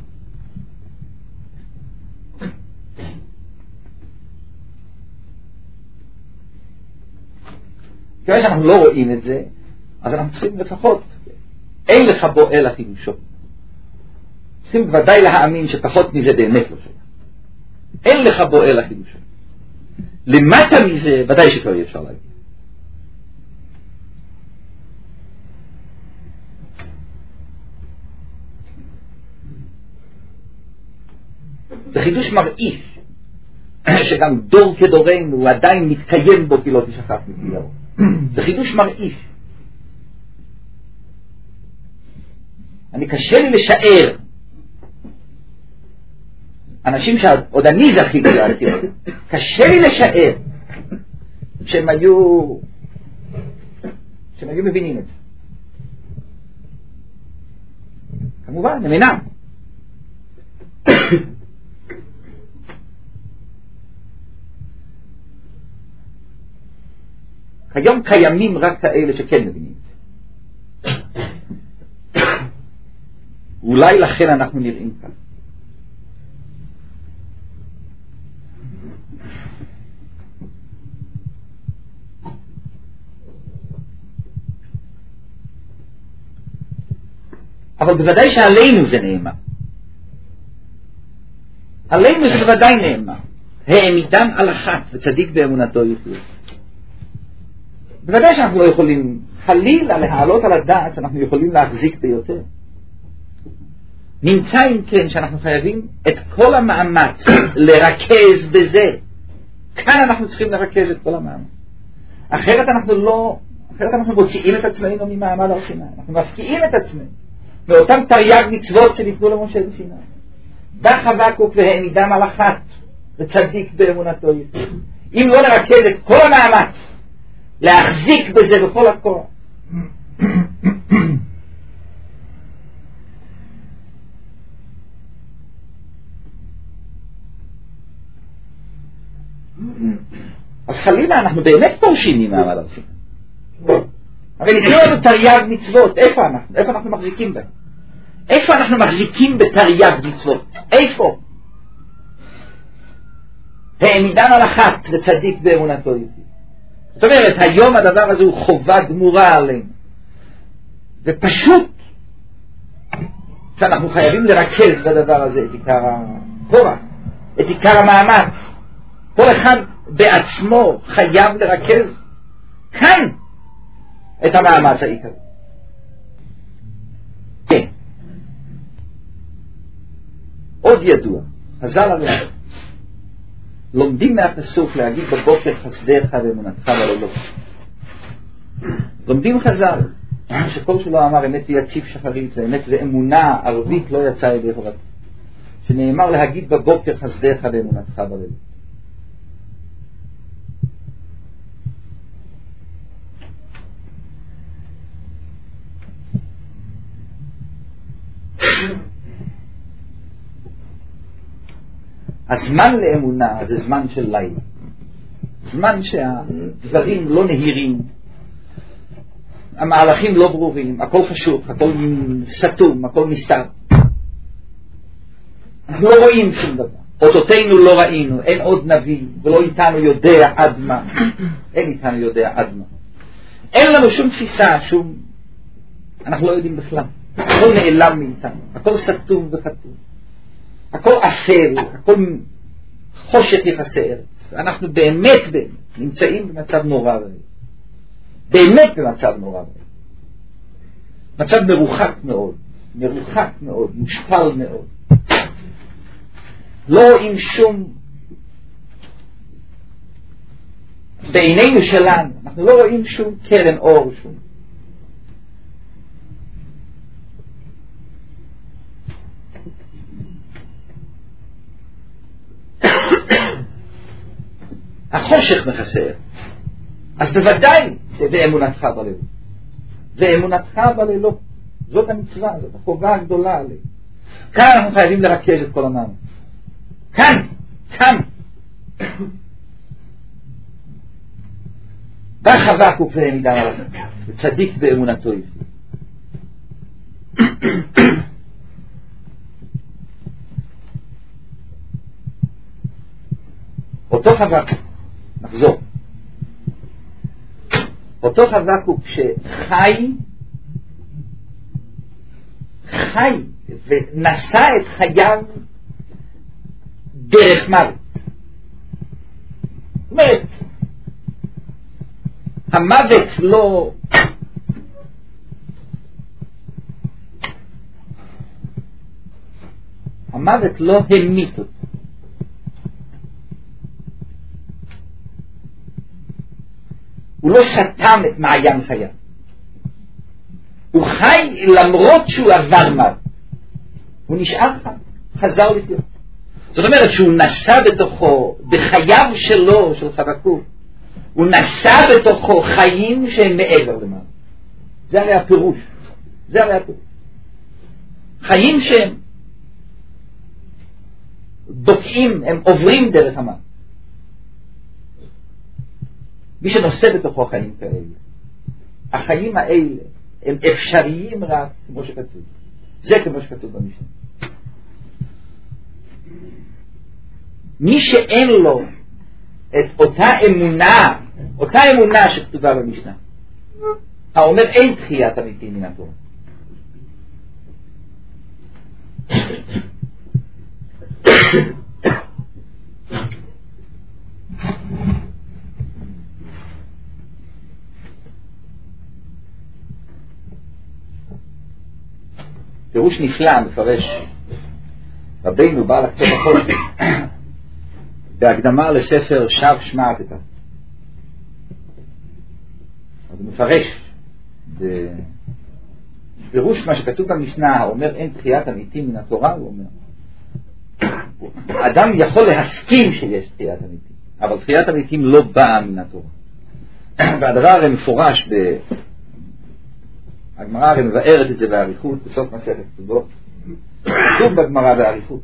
כיוון שאנחנו לא רואים את זה, אז אנחנו צריכים לפחות, אין לך בו אלא חידושו. צריכים ודאי להאמין שפחות מזה באמת לא שונה. אין לך בו אלא חידושו. למטה מזה ודאי שכבר אי אפשר להגיד. זה חידוש מרעיש, שגם דור כדורנו עדיין מתקיים בו כי לא תשכח מפי זרעו. זה חידוש מרעיש. אני קשה לי לשער אנשים שעוד אני זכיתי להכיר, קשה לי לשער שהם היו שהם היו מבינים את זה. כמובן, הם אינם. היום קיימים רק כאלה שכן מבינים את זה. אולי לכן אנחנו נראים כאן. אבל בוודאי שעלינו זה נאמר. עלינו זה בוודאי נאמר. העמידם על אחת וצדיק באמונתו יחיה. בוודאי שאנחנו לא יכולים חלילה להעלות על הדעת שאנחנו יכולים להחזיק ביותר. נמצא אם כן שאנחנו חייבים את כל המאמץ לרכז בזה. כאן אנחנו צריכים לרכז את כל המאמץ. אחרת אנחנו לא, אחרת אנחנו מוציאים את עצמנו ממעמד הר סיני. אנחנו מפקיעים את עצמנו מאותם תרי"ג מצוות שניתנו למשה בסיני. דע חבקוק והעמידם על אחת וצדיק באמונתו יחיה. אם לא נרכז את כל המאמץ להחזיק בזה בכל הכוח, אז חלילה אנחנו באמת פורשים ממעמד הר סיני. הרי ניתנו לנו תרי"ג מצוות. איפה אנחנו? איפה אנחנו מחזיקים בהם? איפה אנחנו מחזיקים בתרי"ג מצוות? איפה? העמידם על אחת וצדיק באמונתו יחיה. זאת אומרת, היום הדבר הזה הוא חובה גמורה עלינו. ופשוט שאנחנו חייבים לרכז בדבר הזה את עיקר הכוח, את עיקר המאמץ. כל אחד בעצמו חייב לרכז כאן את המאמץ העיקרי. כן. עוד ידוע, חז"ל הרי לומדים מהפסוק להגיד בבוקר חסדיך ואמונתך בלילות. לומדים חז"ל שכל שלא אמר אמת ויציב שחרית ואמת ואמונה ערבית לא יצא ידי חובתו, שנאמר להגיד בבוקר חסדיך ואמונתך בלילות. הזמן לאמונה זה זמן של לילה, זמן שהדברים לא נהירים, המהלכים לא ברורים, הכל חשוך, הכל סתום, הכל נסתר, אנחנו לא רואים שום דבר, אותותינו לא ראינו, אין עוד נביא ולא איתנו יודע עד מה, אין איתנו יודע עד מה, אין לנו שום תפיסה, שום, אנחנו לא יודעים בכלל, הכל נעלם מאיתנו, הכל סתום וחתום, הכל אפל, הכל חושך יחסי ארץ. אנחנו באמת באמת נמצאים במצב נורא רעי. באמת במצב נורא רעי. מצב מרוחק מאוד, מרוחק מאוד, מושפל מאוד. לא עם שום, בעינינו שלנו, אנחנו לא רואים שום קרן אור, שום. החושך מחסר. אז בוודאי ואמונתך בלילות, ואמונתך בלילות, זאת המצווה, זאת החובה הגדולה עליה. כאן אנחנו חייבים לרכז את כל המאמץ, כאן, כאן. דע חבקוק והעמידם על אחת וצדיק באמונתו יחיה. אותו חבקוק, נחזור, אותו חבקוק שחי חי ונשא את חייו דרך מוות. זאת אומרת, המוות לא המוות לא המית אותו, הוא לא סתם את מעיין חייו. הוא חי למרות שהוא עבר מוות. הוא נשאר חי, חזר לחיות. זאת אומרת שהוא נשא בתוכו, בחייו שלו, של חבקוק, הוא נשא בתוכו חיים שהם מעבר למוות. זה הרי הפירוש. זה הרי הפירוש. חיים שהם דוקאים, הם עוברים דרך המוות. מי שנושא בתוכו חיים כאלה, החיים האלה הם אפשריים רק כמו שכתוב. זה כמו שכתוב במשנה. מי שאין לו את אותה אמונה, אותה אמונה שכתובה במשנה, האומר אין תחיית המתים מן התורה. פירוש נפלא מפרש רבינו בעל הקצות החול בהקדמה לספר שב שמעת את אז הוא מפרש בפירוש מה שכתוב במשנה, אומר אין תחיית המתים מן התורה, הוא אומר אדם יכול להסכים שיש תחיית המתים, אבל תחיית המתים לא באה מן התורה. והדבר הרי מפורש ב... הגמרא הרי מבארת את זה בעריכות בסוף מסכת כתובות, כתוב בגמרא בעריכות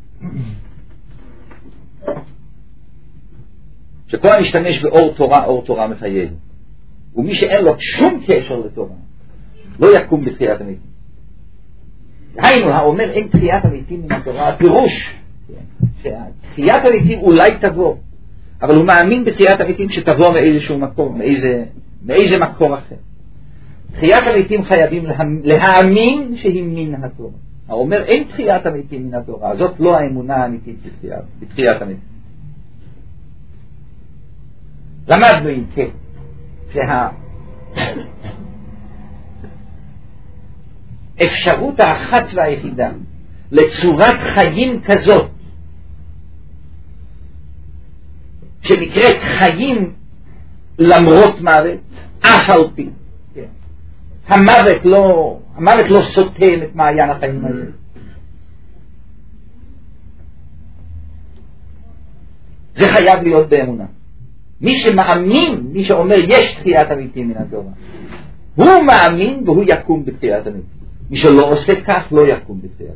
שכל המשתמש באור תורה, אור תורה מחייב, ומי שאין לו שום קשר לתורה לא יקום בתחיית המתים. היינו, האומר אין תחיית המתים מן התורה, הפירוש שתחיית המתים אולי תבוא, אבל הוא מאמין בתחיית המתים שתבוא מאיזשהו מקור, מאיזה, מאיזה מקור אחר. תחיית המתים חייבים להאמין שהיא מן התורה. האומר אין תחיית המתים מן התורה, זאת לא האמונה האמיתית בתחיית המתים. למדנו אם כן שהאפשרות האחת והיחידה לצורת חיים כזאת שנקראת חיים למרות מוות, אף על פי המוות לא, המוות לא סותם את מעיין החיים האלה. זה חייב להיות באמונה. מי שמאמין, מי שאומר יש תחיית המתים מן התורה, הוא מאמין והוא יקום בתחיית המתים. מי שלא עושה כך לא יקום בתחיית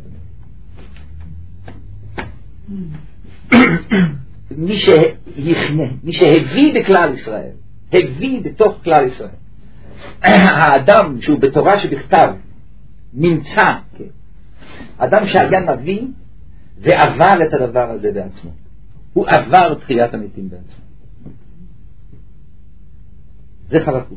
המתים. מי שהכנה, מי שהביא בכלל ישראל, הביא בתוך כלל ישראל, האדם שהוא בתורה שבכתב נמצא, כן. אדם שהיה נביא ועבר את הדבר הזה בעצמו, הוא עבר תחיית המתים בעצמו. זה חבקוק.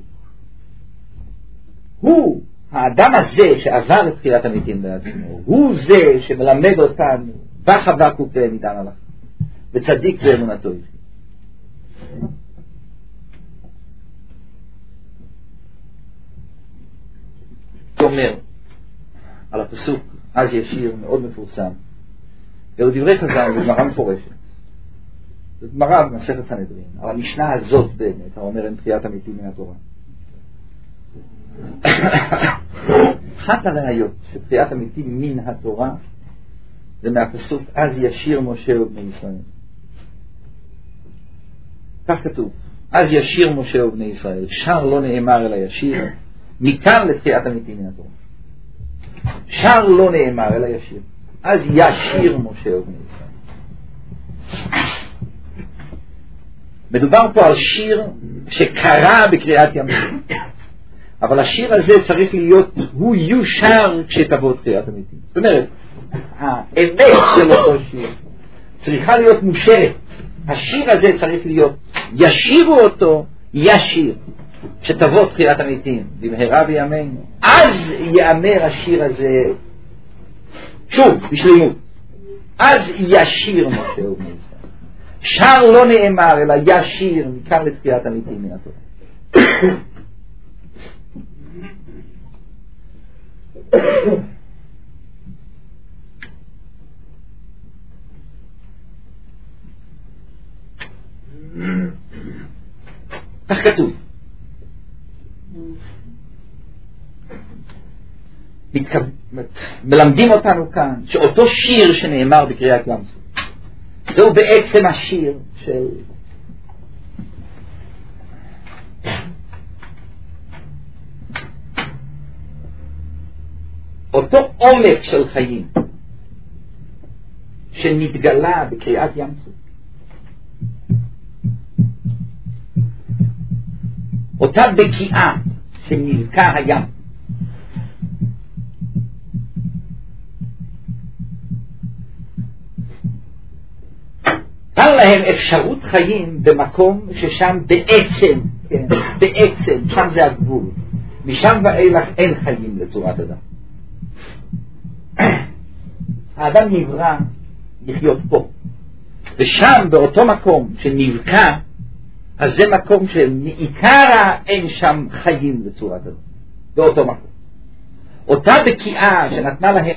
הוא, האדם הזה שעבר את תחיית המתים בעצמו, הוא זה שמלמד אותנו בחבקוק בעמידה מלאכה וצדיק באמונתו יחיה. אומר על הפסוק אז ישיר מאוד מפורסם, והוא דברי חז"ל בגמרא מפורשת, זאת גמרא במסכת סנהדרין, אבל המשנה הזאת באמת האומר אין תחיית המתים מן התורה. אחת הראיות שתחיית המתים מן התורה זה מהפסוק אז ישיר משה ובני ישראל. כך כתוב, אז ישיר משה ובני ישראל, שר לא נאמר אלא ישיר, מכאן לתחיית המתים מן התורה. שר לא נאמר אלא ישיר, אז ישיר משה ובני ישראל. מדובר פה על שיר שקרא בקריאת ים סוף, אבל השיר הזה צריך להיות, הוא יושר כשתבוא תחיית המתים. זאת אומרת, האמת של אותו שיר צריכה להיות מושרת. השיר הזה צריך להיות, ישירו אותו ישיר כשתבוא תחיית המתים במהרה בימינו, אז יאמר השיר הזה שוב בשלמות, אז ישיר משה ובני ישראל. שר לא נאמר אלא ישיר, מכאן לתחיית המתים מן התורה. כך כתוב מתכו... מלמדים אותנו כאן שאותו שיר שנאמר בקריאת ים סוף, זהו בעצם השיר של אותו עומק של חיים שנתגלה בקריאת ים סוף, אותה בקיעה שנבקע הים, נתן להם אפשרות חיים במקום ששם בעצם, כן, בעצם, שם זה הגבול, משם ואילך אין חיים לצורת אדם. האדם נברא לחיות פה, ושם באותו מקום שנבקע, אז זה מקום שמעיקרה אין שם חיים לצורת אדם, באותו מקום. אותה בקיעה שנתנה להם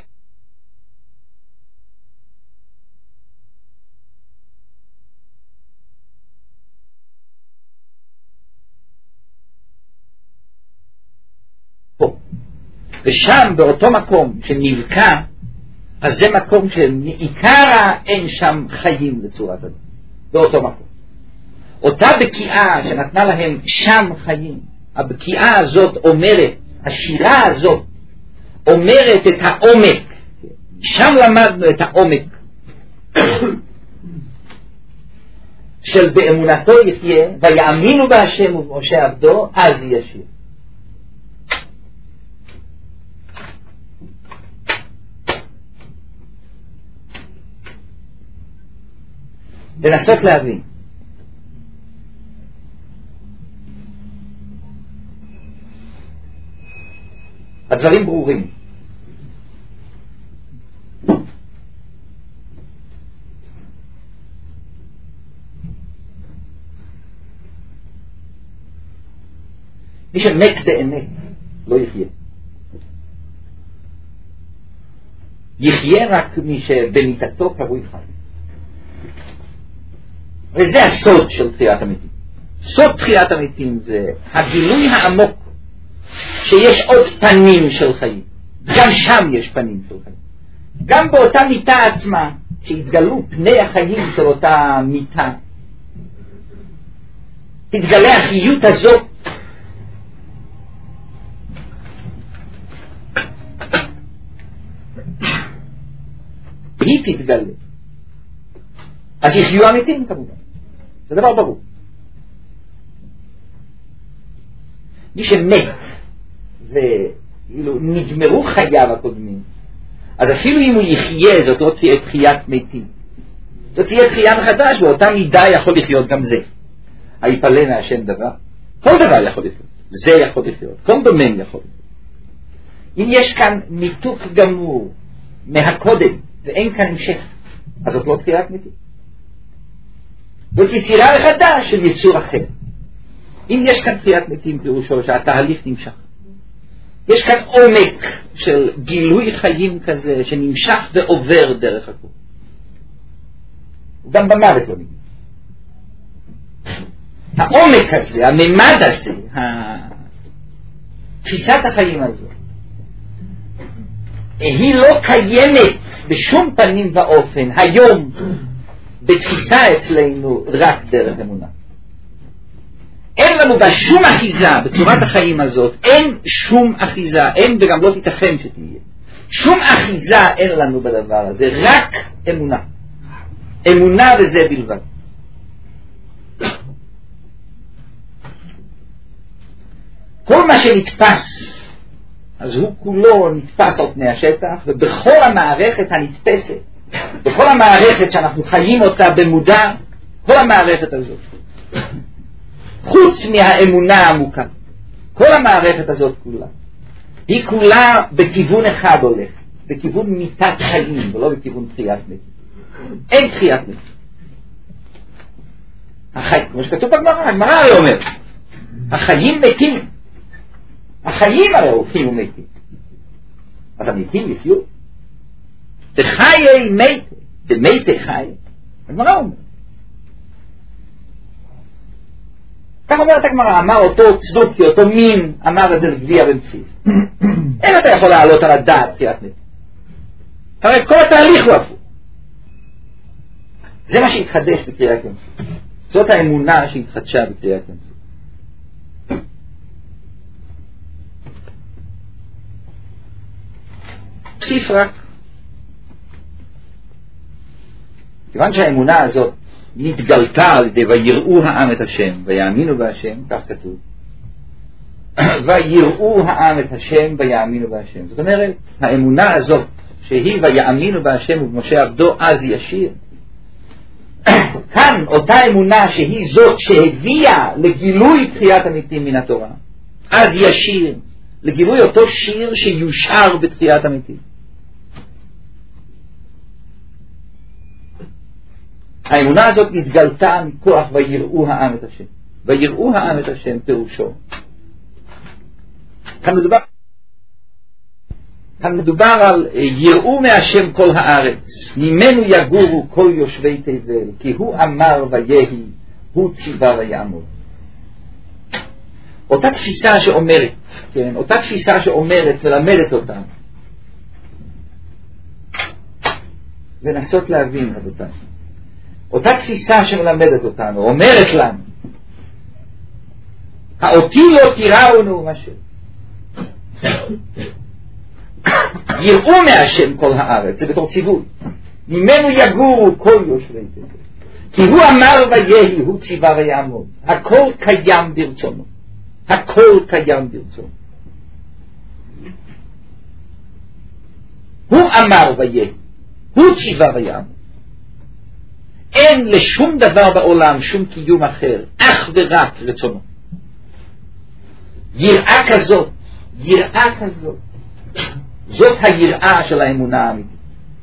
פה, ושם באותו מקום שנבקע, אז זה מקום שמעיקרה אין שם חיים לצורת אדם, באותו מקום. אותה בקיעה שנתנה להם שם חיים, הבקיעה הזאת אומרת, השירה הזאת אומרת את העומק, שם למדנו את העומק של באמונתו יחיה ויאמינו בהשם ובמשה עבדו, אז ישיר. לנסות להבין. הדברים ברורים. מי שמת באמת לא יחיה. יחיה רק מי שבמיתתו קרוי חי. וזה הסוד של תחיית המתים. סוד תחיית המתים זה הגילוי העמוק שיש עוד פנים של חיים. גם שם יש פנים של חיים. גם באותה מיטה עצמה, שהתגלו פני החיים של אותה מיטה, תתגלה החיות הזאת. היא תתגלה. אז יחיו אמיתיים כמובן. זה דבר ברור. מי שמת ואילו נגמרו חייו הקודמים, אז אפילו אם הוא יחיה, זאת לא תהיה תחיית מתים. זאת תהיה תחייה מחדש, ואותה מידה יכול לחיות גם זה. היפלא מהשם דבר? כל דבר יכול לחיות. זה יכול לחיות. כל דומם יכול לחיות. אם יש כאן ניתוק גמור מהקודם, ואין כאן המשך, אז זאת לא תחיית מתים. זאת יצירה מחדש של יצור אחר. אם יש כאן תחיית מתים, פירושו שהתהליך נמשך. יש כאן עומק של גילוי חיים כזה שנמשך ועובר דרך הכל. גם במוות לא נגמר. העומק הזה, הממד הזה, תפיסת החיים הזאת, היא לא קיימת בשום פנים ואופן היום בתפיסה אצלנו רק דרך אמונה. אין לנו בה שום אחיזה בצורת החיים הזאת, אין שום אחיזה, אין וגם לא תיתכן שתהיה. שום אחיזה אין לנו בדבר הזה, רק אמונה. אמונה וזה בלבד. כל מה שנתפס, אז הוא כולו נתפס על פני השטח, ובכל המערכת הנתפסת, בכל המערכת שאנחנו חיים אותה במודע, כל המערכת הזאת, חוץ מהאמונה העמוקה, כל המערכת הזאת כולה, היא כולה בכיוון אחד הולך, בכיוון מיתת חיים, ולא בכיוון תחיית מתים. אין תחיית מתים. החיים, כמו שכתוב בגמרא, הגמרא הרי אומר, החיים מתים. החיים הרי הולכים ומתים. אז המתים יחיו. תחיי מת, תמתי חי. הגמרא אומר. כך כך אומרת הגמרא, אמר אותו צדוקי, אותו מין, אמר את זה לגביע במציאות. איך אתה יכול לעלות על הדעת תחיית מתים? הרי כל התהליך הוא הפוך. זה מה שהתחדש בקריאת ים סוף. זאת האמונה שהתחדשה בקריאת ים סוף. תוסיף רק, כיוון שהאמונה הזאת נתגלתה על ידי ויראו העם את השם ויאמינו בהשם, כך כתוב, ויראו העם את השם ויאמינו בהשם. זאת אומרת, האמונה הזאת שהיא ויאמינו בהשם ובמשה עבדו אז ישיר, כאן אותה אמונה שהיא זאת שהביאה לגילוי תחיית המתים מן התורה, אז ישיר, לגילוי אותו שיר שיושר בתחיית המתים. האמונה הזאת התגלתה מכוח ויראו העם את השם. ויראו העם את השם פירושו, כאן מדובר כאן מדובר על יראו מהשם כל הארץ, ממנו יגורו כל יושבי תבל, כי הוא אמר ויהי, הוא ציווה ויעמוד. אותה תפיסה שאומרת, כן, אותה תפיסה שאומרת ולמדת אותה, ונסות להבין רבותיי, אותה תפיסה שמלמדת אותנו, אומרת לנו, האותי לא תיראונו משהו, יראו מהשם כל הארץ, זה בתור ציווי, ממנו יגורו כל יושבי תבל, כי הוא אמר ויהי, הוא ציווה ויעמוד. הכל קיים ברצונו, הכל קיים ברצונו. הוא אמר ויהי, הוא ציווה ויעמוד. אין לשום דבר בעולם שום קיום אחר, אך ורק רצונו. יראה כזאת, יראה כזאת, זאת היראה של האמונה האמיתית.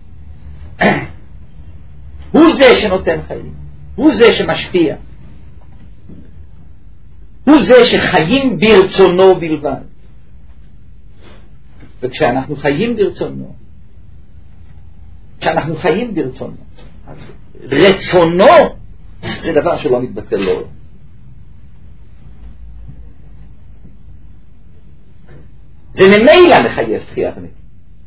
הוא זה שנותן חיים, הוא זה שמשפיע, הוא זה שחיים ברצונו בלבד. וכשאנחנו חיים ברצונו, כשאנחנו חיים ברצונו, אז רצונו זה דבר שלא מתבטל לו. זה ממילא מחייב תחיית המתים.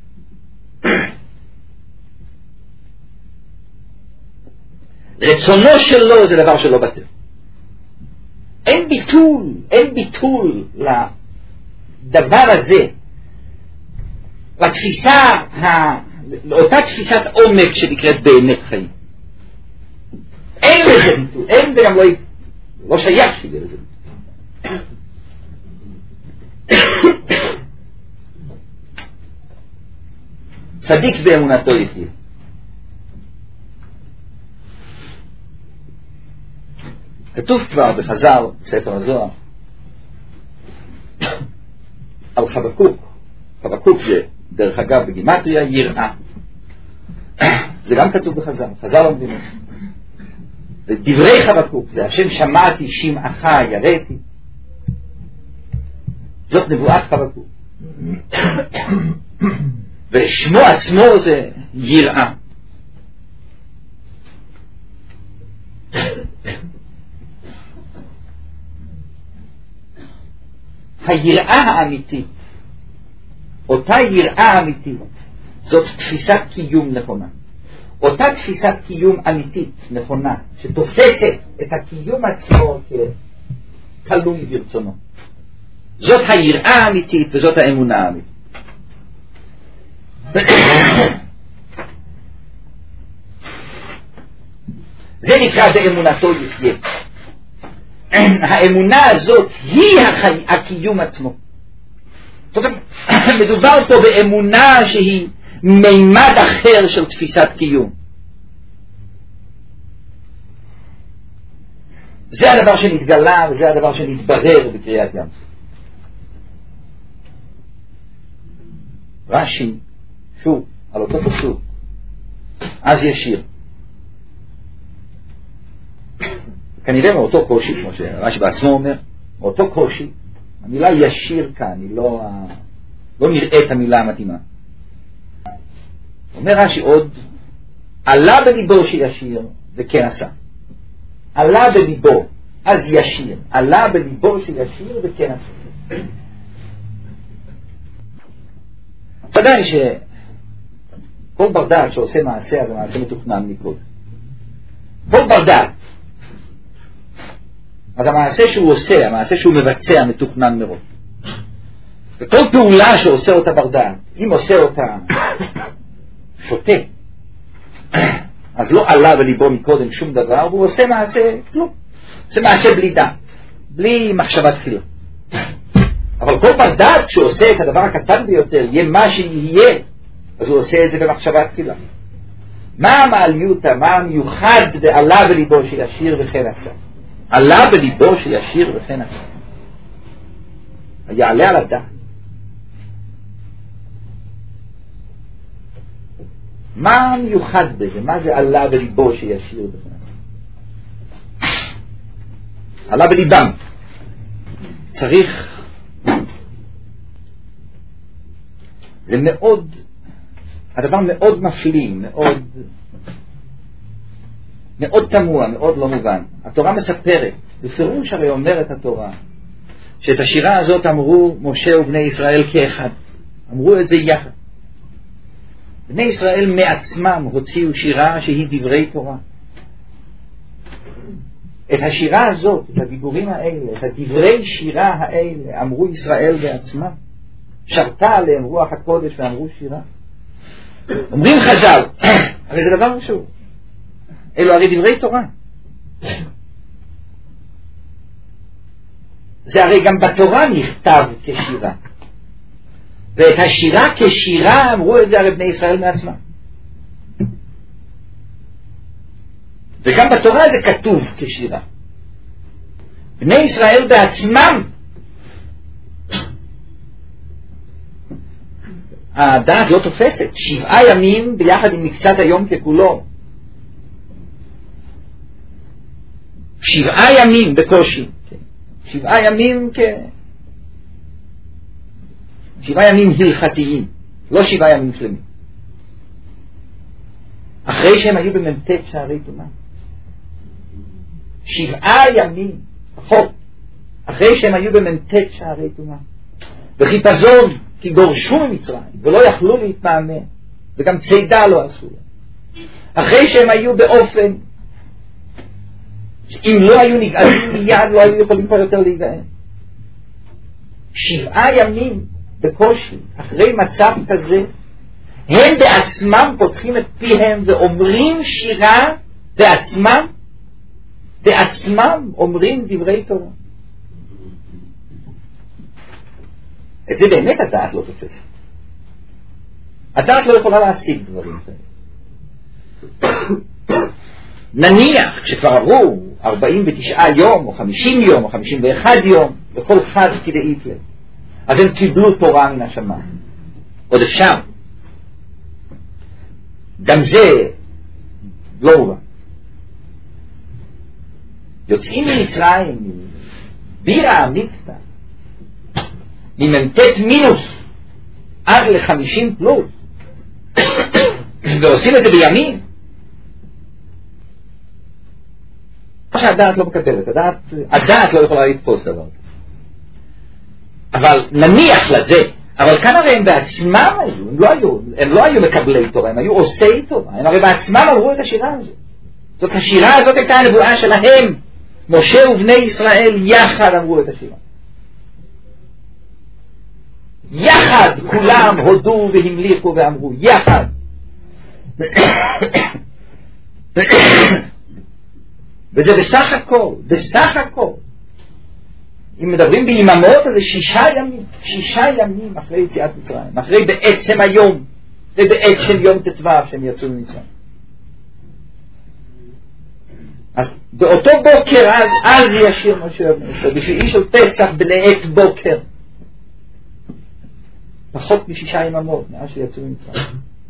רצונו שלו זה דבר שלא בטל. אין ביטול, אין ביטול לדבר הזה, לתפיסה, לאותה תפיסת עומק שנקראת באמת חיים. אין לזה ביטול, אין וגם לא, לא שייך שיהיה לזה ביטול. צדיק באמונתו יחיה. כתוב כבר בחז"ל, ספר הזוהר, על חבקוק. חבקוק זה, דרך אגב, בגימטריה יראה. זה גם כתוב בחז"ל, חז"ל אומרים. דברי חבקוק זה השם שמעתי שמעך יראתי. זאת נבואת חבקוק. ושמו עצמו זה יראה. היראה האמיתית, אותה יראה אמיתית, זאת תפיסת קיום נכונה. אותה תפיסת קיום אמיתית נכונה, שתופסת את הקיום עצמו כתלוי ברצונו. זאת היראה האמיתית וזאת האמונה האמיתית. זה נקרא באמונתו יחיה. האמונה הזאת היא החי... הקיום עצמו. זאת אומרת, מדובר פה באמונה שהיא מימד אחר של תפיסת קיום. זה הדבר שנתגלה וזה הדבר שנתברר בקריאת ים סוף. רש"י, שוב, על אותו פסוק, אז ישיר. כנראה מאותו קושי, כמו שרש"י בעצמו אומר, מאותו קושי, המילה ישיר כאן היא לא, לא נראית המילה המתאימה. אומר רש"י עוד, עלה בליבו שישיר וכן עשה. עלה בליבו, אז ישיר, עלה בליבו של ישיר וכן עשה. ודאי שכל בר דעת שעושה מעשה, אז המעשה מתוכנן מקודם. כל בר דעת, אז המעשה שהוא עושה, המעשה שהוא מבצע מתוכנן מראש. וכל פעולה שעושה אותה בר דעת, אם עושה אותה שוטה, אז לא עלה בליבו מקודם שום דבר, והוא עושה מעשה כלום. עושה מעשה בלי דעת, בלי מחשבה תחילה. אבל כל בר דעת שעושה את הדבר הקטן ביותר, יהיה מה שיהיה, אז הוא עושה את זה במחשבה תחילה. מה המעליותה, מה המיוחד בעלה בליבו שישיר וכן עשה? עלה בליבו שישיר וכן עשה. יעלה על הדעת. מה המיוחד בזה? מה זה עלה בליבו שישיר וכן עשה? עלה בליבם. צריך, זה מאוד, הדבר מאוד מפליא, מאוד מאוד תמוה, מאוד לא מובן. התורה מספרת, בפירוש הרי אומרת התורה, שאת השירה הזאת אמרו משה ובני ישראל כאחד. אמרו את זה יחד. בני ישראל מעצמם הוציאו שירה שהיא דברי תורה. את השירה הזאת, את הדיבורים האלה, את הדברי שירה האלה, אמרו ישראל בעצמם. שרתה עליהם רוח הקודש ואמרו שירה. אומרים חז"ל, הרי זה דבר משהו. אלו הרי דברי תורה. זה הרי גם בתורה נכתב כשירה. ואת השירה כשירה אמרו את זה הרי בני ישראל מעצמם. וגם בתורה זה כתוב כשירה. בני ישראל בעצמם, הדעת לא תופסת, שבעה ימים ביחד עם מקצת היום ככולו. שבעה ימים בקושי. שבעה ימים כ... שבעה ימים הלכתיים, לא שבעה ימים שלמים. אחרי שהם היו במ"ט שערי טומאה. שבעה ימים, פחות, אחרי שהם היו במ"ט שערי טומאה. בחיפזון, כי גורשו ממצרים, ולא יכלו להתמעמד, וגם צידה לא עשו. אחרי שהם היו באופן, אם לא היו נגאלים מיד, לא היו יכולים כבר יותר להיגאל. שבעה ימים בקושי, אחרי מצב כזה, הם בעצמם פותחים את פיהם ואומרים שירה בעצמם, בעצמם אומרים דברי תורה. את זה באמת הדעת לא תופסת. הדעת לא יכולה להשיג דברים כאלה. נניח כשכבר עברו ארבעים ותשעה יום או חמישים יום או חמישים ואחד יום לכל חד כדאית לב, אז הם קיבלו תורה מן השמיים. עוד אפשר. גם זה לא מובן. יוצאים ממצרים, בירה עמיקתא, ממ"ט מינוס עד לחמישים פלוס, ועושים את זה בימים. מה שהדעת לא מקבלת, הדעת, הדעת לא יכולה לתפוס דבר. אבל נניח לזה, אבל כאן הרי הם בעצמם היו, הם לא היו, הם לא היו מקבלי תורה, הם היו עושי תורה, הם הרי בעצמם אמרו את השירה הזאת. זאת השירה הזאת הייתה הנבואה שלהם. משה ובני ישראל יחד אמרו את השירה. יחד כולם הודו והמליכו ואמרו, יחד. וזה בסך הכל, בסך הכל. אם מדברים ביממות, אז זה שישה ימים, שישה ימים אחרי יציאת מצרים, אחרי בעצם היום, ובעצם יום תתווה שהם יצאו ממצרים. אז באותו בוקר, אז, אז ישיר משה ובני ישראל, בשביעי של פסח בלעת בוקר. פחות משישה יממות, מאז שיצאו ממצרים.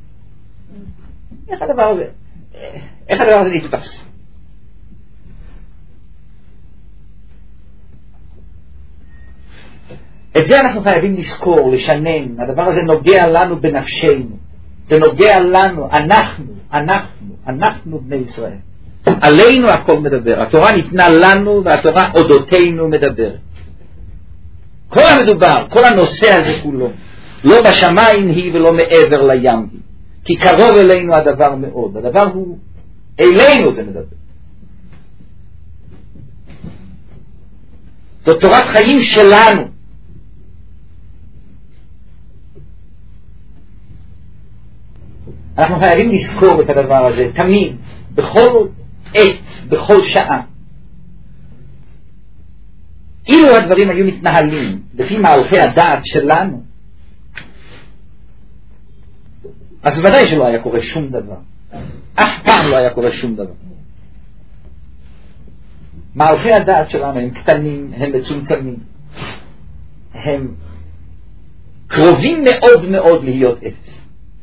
איך הדבר הזה, איך הדבר הזה נתפס? את זה אנחנו חייבים לזכור, לשנן. הדבר הזה נוגע לנו בנפשנו. זה נוגע לנו, אנחנו, אנחנו, אנחנו בני ישראל. עלינו הכל מדבר. התורה ניתנה לנו והתורה אודותינו מדברת. כל המדובר, כל הנושא הזה כולו, לא בשמיים היא ולא מעבר לים היא, כי קרוב אלינו הדבר מאוד. הדבר הוא אלינו זה מדבר. זאת תורת חיים שלנו. אנחנו חייבים לזכור את הדבר הזה תמיד, בכל עת, בכל שעה. אילו הדברים היו מתנהלים לפי מהלכי הדעת שלנו, אז בוודאי שלא היה קורה שום דבר. אף פעם לא היה קורה שום דבר. מהלכי הדעת שלנו הם קטנים, הם מצומצמים, הם קרובים מאוד מאוד להיות אפס.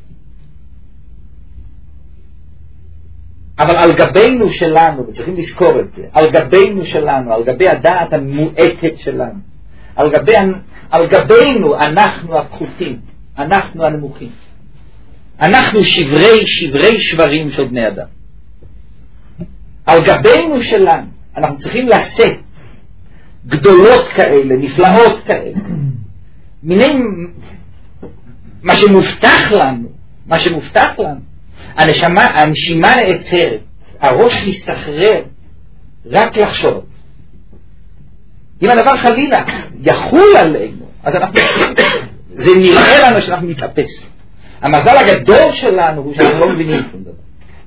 אבל על גבינו שלנו, וצריכים לזכור את זה, על גבינו שלנו, על גבי הדעת המועטת שלנו, על, גבי, על גבינו אנחנו הפחותים, אנחנו הנמוכים, אנחנו שברי שברי שברים של בני אדם. על גבינו שלנו אנחנו צריכים לשאת גדולות כאלה, נפלאות כאלה, מיני מה שמובטח לנו, מה שמובטח לנו, הנשמה, הנשימה נעצרת, הראש מסתחרר רק לחשוב. אם הדבר חלילה יחול עלינו, אז אנחנו, זה נראה לנו שאנחנו מתאפס. המזל הגדול שלנו הוא שאנחנו לא מבינים שום דבר.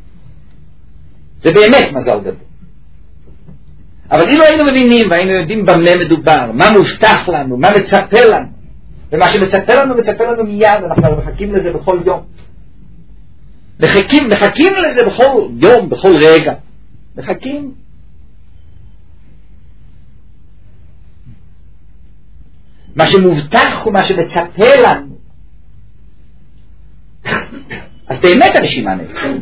זה באמת מזל גדול. אבל אם היינו מבינים והיינו יודעים במה מדובר, מה מובטח לנו, מה מצפה לנו, ומה שמצפה לנו מצפה לנו מיד, אנחנו מחכים לזה בכל יום. מחכים, מחכים לזה בכל יום, בכל רגע. מחכים. מה שמובטח הוא מה שמצפה לנו. אז באמת הנשימה נעצרת.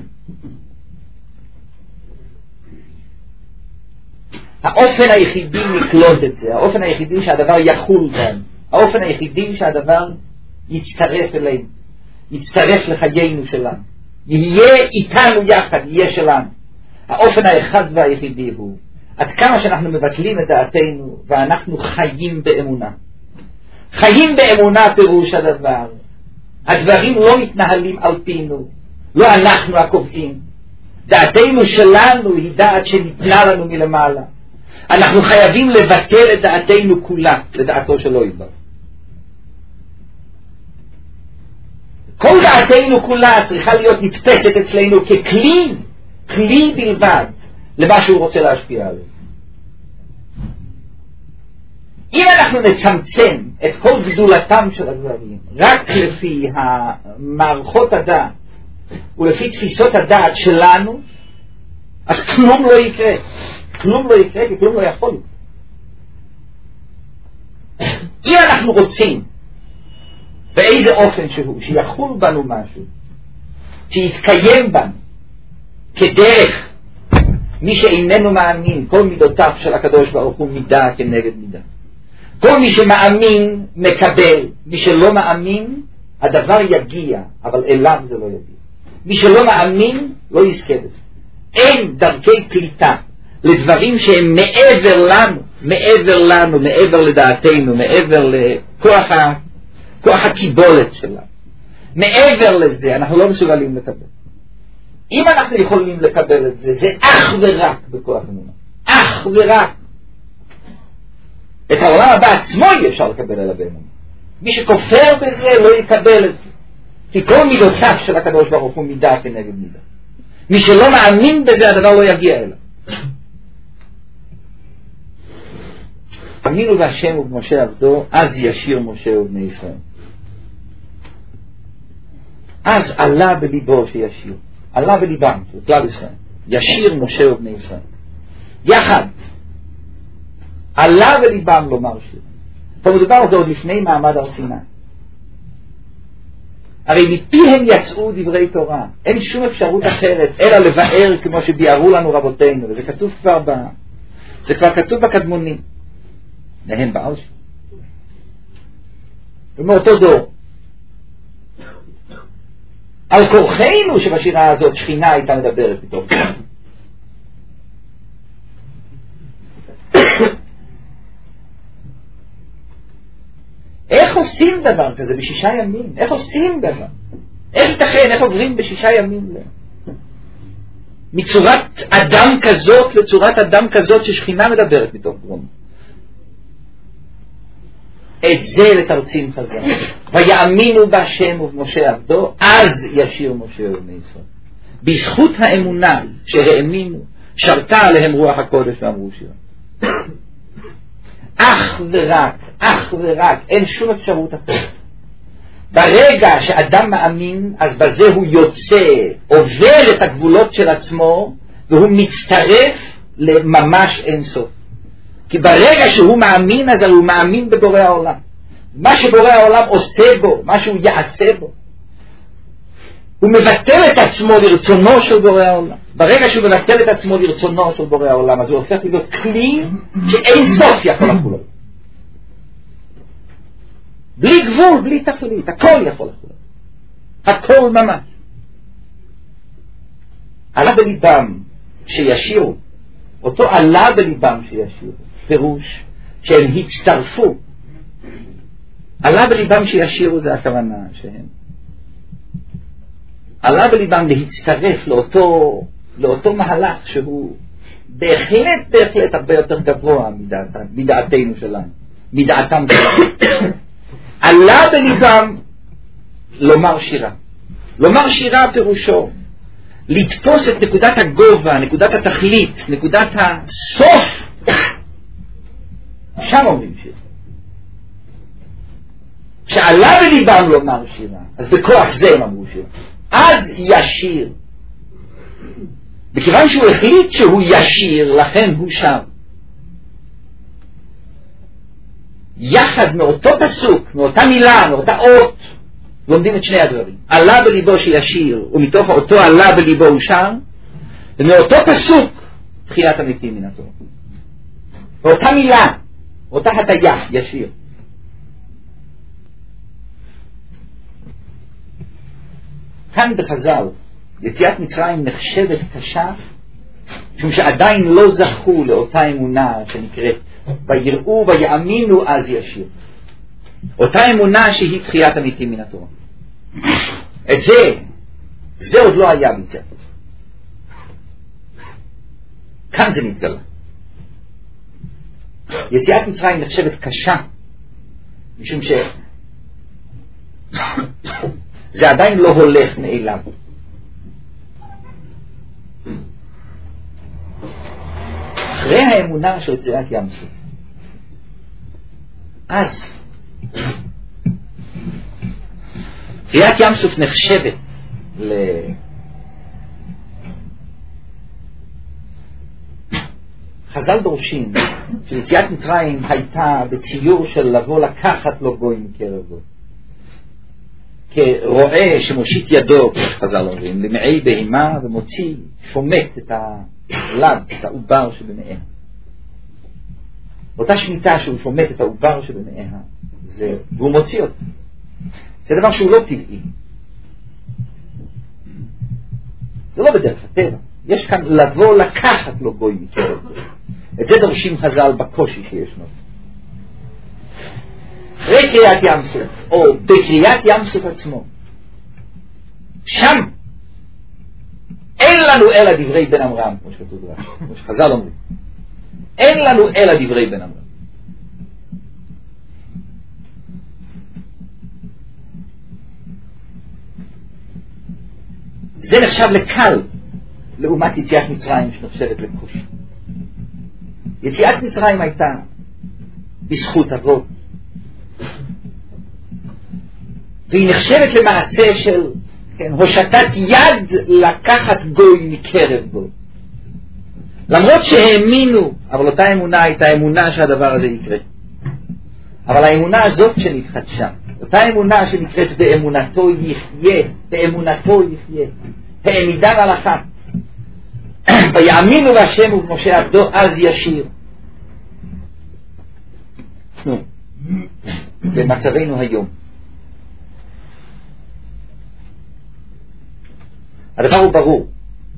האופן היחידי לקלוט את זה, האופן היחידי שהדבר יחול כאן, האופן היחידי שהדבר יצטרף אלינו, יצטרף לחיינו שלנו, יהיה איתנו יחד, יהיה שלנו. האופן האחד והיחידי הוא עד כמה שאנחנו מבטלים את דעתנו ואנחנו חיים באמונה. חיים באמונה פירוש הדבר, הדברים לא מתנהלים על פינו, לא אנחנו הקובעים, דעתנו שלנו היא דעת שניתנה לנו מלמעלה. אנחנו חייבים לבטל את דעתנו כולה לדעתו שלא יתבר. כל דעתנו כולה צריכה להיות נתפסת אצלנו ככלי, כלי בלבד למה שהוא רוצה להשפיע עליו. אם אנחנו נצמצם את כל גדולתם של הדברים רק לפי המערכות הדעת ולפי תפיסות הדעת שלנו, אז כלום לא יקרה. כלום לא יקרה, כי כלום לא יכול. אם אנחנו רוצים באיזה אופן שהוא, שיחול בנו משהו, שיתקיים בנו כדרך מי שאיננו מאמין, כל מידותיו של הקדוש ברוך הוא מידה כנגד מידה. כל מי שמאמין מקבל, מי שלא מאמין הדבר יגיע, אבל אליו זה לא יגיע. מי שלא מאמין לא יזכה בזה. אין דרכי קליטה לדברים שהם מעבר לנו, מעבר לנו, מעבר לדעתנו, מעבר לכוח ה, כוח הקיבולת שלנו. מעבר לזה אנחנו לא מסוגלים לקבל. אם אנחנו יכולים לקבל את זה, זה אך ורק בכוח אמונה. אך ורק. את העולם הבא עצמו אי אפשר לקבל עליו אמונה. מי שכופר בזה לא יקבל את זה. כי כל מידותיו של הקדוש ברוך הוא מידה כנגד מידה. מי שלא מאמין בזה הדבר לא יגיע אליו. אמינו בהשם ובמשה עבדו, אז ישיר משה ובני ישראל. אז עלה בליבו שישיר. עלה בליבם, כלל ישראל. ישיר משה ובני ישראל. יחד. עלה בליבם לומר שיר. פה מדובר על זה עוד לפני מעמד הר סיני. הרי מפיהם יצאו דברי תורה. אין שום אפשרות אחרת אלא לבאר כמו שביארו לנו רבותינו. וזה כתוב כבר ב... זה כבר כתוב בקדמונים. נהם בעל שם. ומאותו דור. על כורחנו שבשירה הזאת שכינה הייתה מדברת פתאום. עושים דבר כזה בשישה ימים? איך עושים דבר? איך ייתכן? איך עוברים בשישה ימים? מצורת אדם כזאת לצורת אדם כזאת ששכינה מדברת מתוך גרון. את זה לתרצים חז"ל. ויאמינו בהשם ובמשה עבדו, אז ישיר משה ובני ישראל. בזכות האמונה שהאמינו, שרתה עליהם רוח הקודש ואמרו שירה. אך ורק, אך ורק, אין שום אפשרות אחרת. ברגע שאדם מאמין, אז בזה הוא יוצא, עובר את הגבולות של עצמו, והוא מצטרף לממש אין סוף. כי ברגע שהוא מאמין, אז הוא מאמין בבורא העולם. מה שבורא העולם עושה בו, מה שהוא יעשה בו, הוא מבטל את עצמו לרצונו של בורא העולם. ברגע שהוא מבטל את עצמו לרצונו של בורא העולם, אז הוא הופך להיות כלי שאין סוף יכול לחול. בלי גבול, בלי תכלית, הכל יכול לחול. הכל ממש. עלה בליבם שישירו, אותו עלה בליבם שישירו, פירוש שהם הצטרפו. עלה בליבם שישירו זה הכוונה שהם. עלה בליבם להצטרף לאותו, לאותו מהלך שהוא בהחלט, בהחלט הרבה יותר גבוה מדעת, מדעתנו שלנו, מדעתם שלנו. עלה בליבם לומר שירה. לומר שירה פירושו לתפוס את נקודת הגובה, נקודת התכלית, נקודת הסוף. שם אומרים שירה. כשעלה בליבם לומר שירה, אז בכוח זה הם אמרו שירה. אז ישיר. בכיוון שהוא החליט שהוא ישיר, לכן הוא שם. יחד מאותו פסוק, מאותה מילה, מאותה אות, לומדים את שני הדברים. עלה בליבו שישיר, ומתוך אותו עלה בליבו הוא שם, ומאותו פסוק, תחיית המתים מן התורה. מאותה מילה, מאותה הטיה, ישיר. כאן בחז"ל, יציאת מצרים נחשבת קשה, משום שעדיין לא זכו לאותה אמונה שנקראת ויראו ויאמינו אז ישיר. אותה אמונה שהיא תחיית המתים מן התורה. את זה, זה עוד לא היה ביצע. כאן זה מתגלה. יציאת מצרים נחשבת קשה, משום ש... זה עדיין לא הולך מאליו. אחרי האמונה של קריאת ים סוף, אז קריאת ים סוף נחשבת ל... חז"ל דורשים שיציאת מצרים הייתה בציור של לבוא לקחת לו גוי מקרב גוי, כרועה שמושיט ידו, כמו שחז"ל אומרים, למעי בהמה ומוציא, שומט את הלד, את העובר שבמעיה. באותה שמיטה שהוא שומט את העובר שבמעיה, זה, והוא מוציא אותו. זה דבר שהוא לא טבעי. זה לא בדרך הטבע. יש כאן לבוא לקחת לו גוי מקרב גוי. את זה דורשים חז"ל בקושי שישנו. אחרי קריאת ים סוף, או בקריאת ים סוף עצמו, שם אין לנו אלא דברי בן אמרם, כמו שכתוב רש"י, כמו שחז"ל אומרים, אין לנו אלא דברי בן אמרם. זה נחשב לקל לעומת יציאת מצרים שנחשבת לקושי. יציאת מצרים הייתה בזכות אבות, והיא נחשבת למעשה של, כן, הושטת יד לקחת גוי מקרב גוי. למרות שהאמינו, אבל אותה אמונה הייתה אמונה שהדבר הזה יקרה. אבל האמונה הזאת שנתחדשה, אותה אמונה שנקראת באמונתו יחיה, באמונתו יחיה, העמידה על אחת. ויאמינו בהשם ובמשה עבדו אז ישיר. נו, במצבנו היום. הדבר הוא ברור.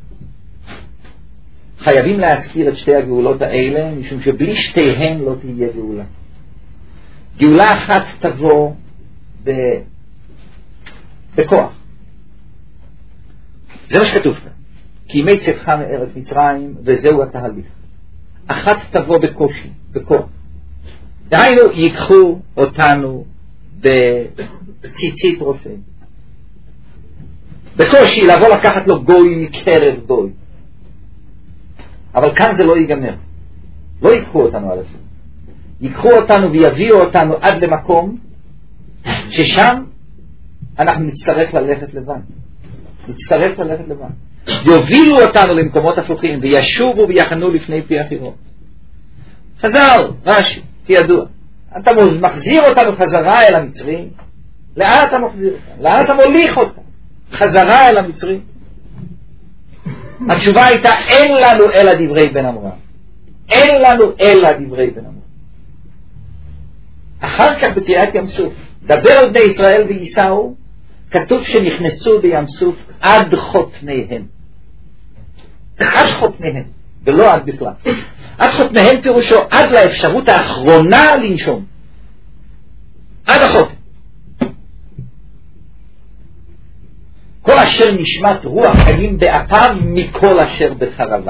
חייבים להזכיר את שתי הגאולות האלה, משום שבלי שתיהן לא תהיה גאולה. גאולה אחת תבוא ב... בכוח. זה מה שכתוב כאן. כי ימי צאתך מארץ מצרים, וזהו התהליך. אחת תבוא בקושי, בכוח. דהיינו, ייקחו אותנו בציצית ראשנו. בקושי לבוא לקחת לו גוי מקרב גוי. אבל כאן זה לא ייגמר. לא ייקחו אותנו על הסוף. ייקחו אותנו ויביאו אותנו עד למקום ששם אנחנו נצטרך ללכת לבד. נצטרך ללכת לבד. יובילו אותנו למקומות הפוכים וישובו ויחנו לפני פי החירות. חזר, רש"י, כידוע. אתה מחזיר אותנו חזרה אל המצרים. לאן אתה מחזיר אותנו? לאן אתה מוליך אותנו? חזרה אל המצרים. התשובה הייתה, אין לנו אלא דברי בן אמורם. אין לנו אלא דברי בן אמורם. אחר כך בקריאת ים סוף, דבר על בני ישראל וייסעו, כתוב שנכנסו בים סוף עד חותניהם. עד חותניהם, ולא עד בכלל. עד חותניהם פירושו עד לאפשרות האחרונה לנשום. עד החוטן. כל אשר נשמת רוח חיים באפיו מכל אשר בחרבה.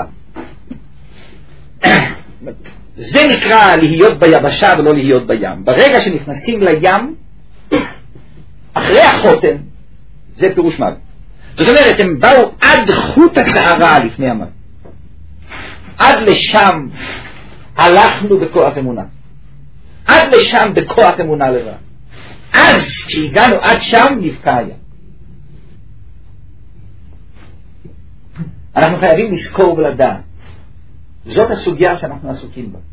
זה נקרא להיות ביבשה ולא להיות בים. ברגע שנכנסים לים, אחרי החוטן, זה פירוש מוות. זאת אומרת, הם באו עד חוט השערה לפני המוות. עד לשם הלכנו בכוח אמונה. עד לשם בכוח אמונה לבד. אז כשהגענו עד שם נבקע הים. אנחנו חייבים לזכור ולדעת. זאת הסוגיה שאנחנו עסוקים בה.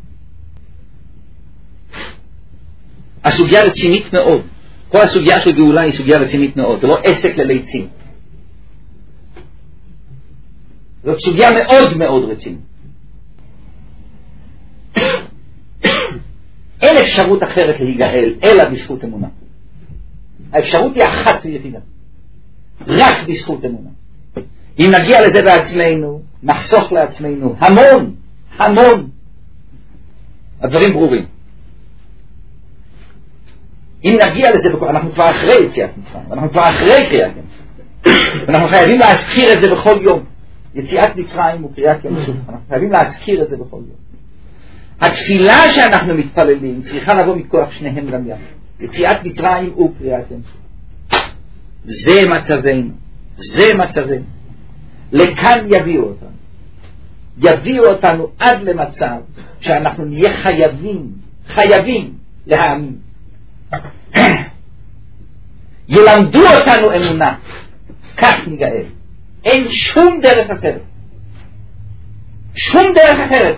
הסוגיה רצינית מאוד. כל הסוגיה של גאולה היא סוגיה רצינית מאוד. זה לא עסק לליצים. זאת סוגיה מאוד מאוד רצינית. אין אפשרות אחרת להיגאל אלא בזכות אמונה. האפשרות היא אחת ויחידה. רק בזכות אמונה. אם נגיע לזה בעצמנו, נחסוך לעצמנו המון, המון. הדברים ברורים. אם נגיע לזה, אנחנו כבר אחרי יציאת מצרים, אנחנו כבר אחרי קריאת ים סוף. אנחנו חייבים להזכיר את זה בכל יום. יציאת מצרים וקריאת ים סוף. אנחנו חייבים להזכיר את זה בכל יום. התפילה שאנחנו מתפללים צריכה לבוא מכוח שניהם גם יחד. יציאת מצרים וקריאת ים סוף. זה מצבנו. זה מצבנו. לכאן יביאו אותנו. יביאו אותנו עד למצב שאנחנו נהיה חייבים, חייבים להאמין. ילמדו אותנו אמונה. כך נגאל. אין שום דרך אחרת. שום דרך אחרת.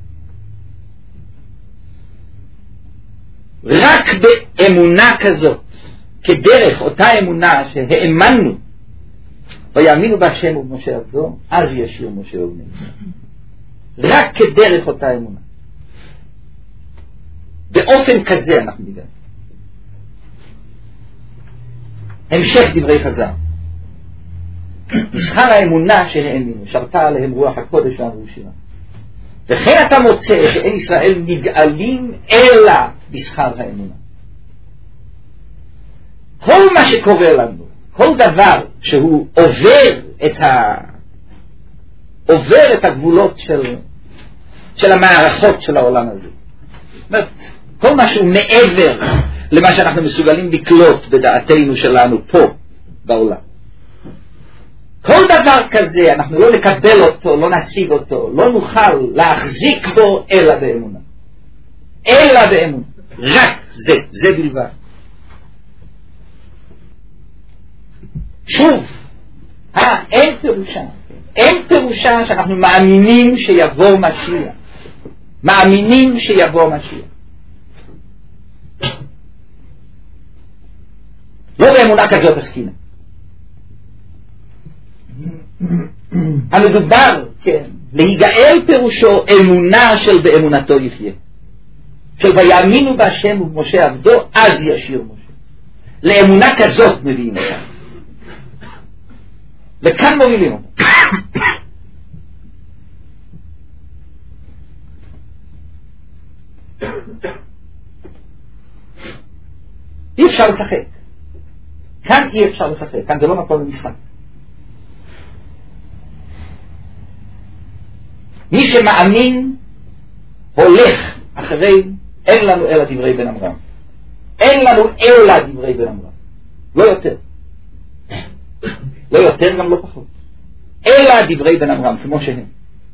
רק באמונה כזאת, כדרך אותה אמונה שהאמנו, ויאמינו בהשם ובמשה עבדו, אז ישיר משה ובני ישראל. רק כדרך אותה אמונה. באופן כזה אנחנו נגאל. המשך דברי חז"ל. מסחר האמונה שהאמינו, שרתה עליהם רוח הקודש ואמרו שירה. וכן אתה מוצא שאין ישראל נגאלים אלא מסחר האמונה. כל מה שקורה לנו, כל דבר שהוא עובר את ה... עובר את הגבולות של, של המערכות של העולם הזה. זאת אומרת, כל מה שהוא מעבר למה שאנחנו מסוגלים לקלוט בדעתנו שלנו פה בעולם. כל דבר כזה אנחנו לא נקבל אותו, לא נשיג אותו, לא נוכל להחזיק בו אלא באמונה. אלא באמונה. רק זה, זה בלבד. שוב, אה, אין פירושה. אין פירושה שאנחנו מאמינים שיבוא משיח. מאמינים שיבוא משיח. לא באמונה כזאת עסקינה. המדובר, כן, להיגאל פירושו אמונה של באמונתו יחיה. של ויאמינו בהשם ובמשה עבדו, אז ישיר משה. לאמונה כזאת מביאים אותה. לכאן מובילים אותה. אי אפשר לשחק. כאן אי אפשר לשחק, כאן זה לא מקום למשחק. מי שמאמין הולך אחרי, אין לנו אלא דברי בן אמרם. אין לנו אלא דברי בן אמרם. לא יותר. לא יותר גם לא פחות. אלא דברי בן אמרם, כמו שהם.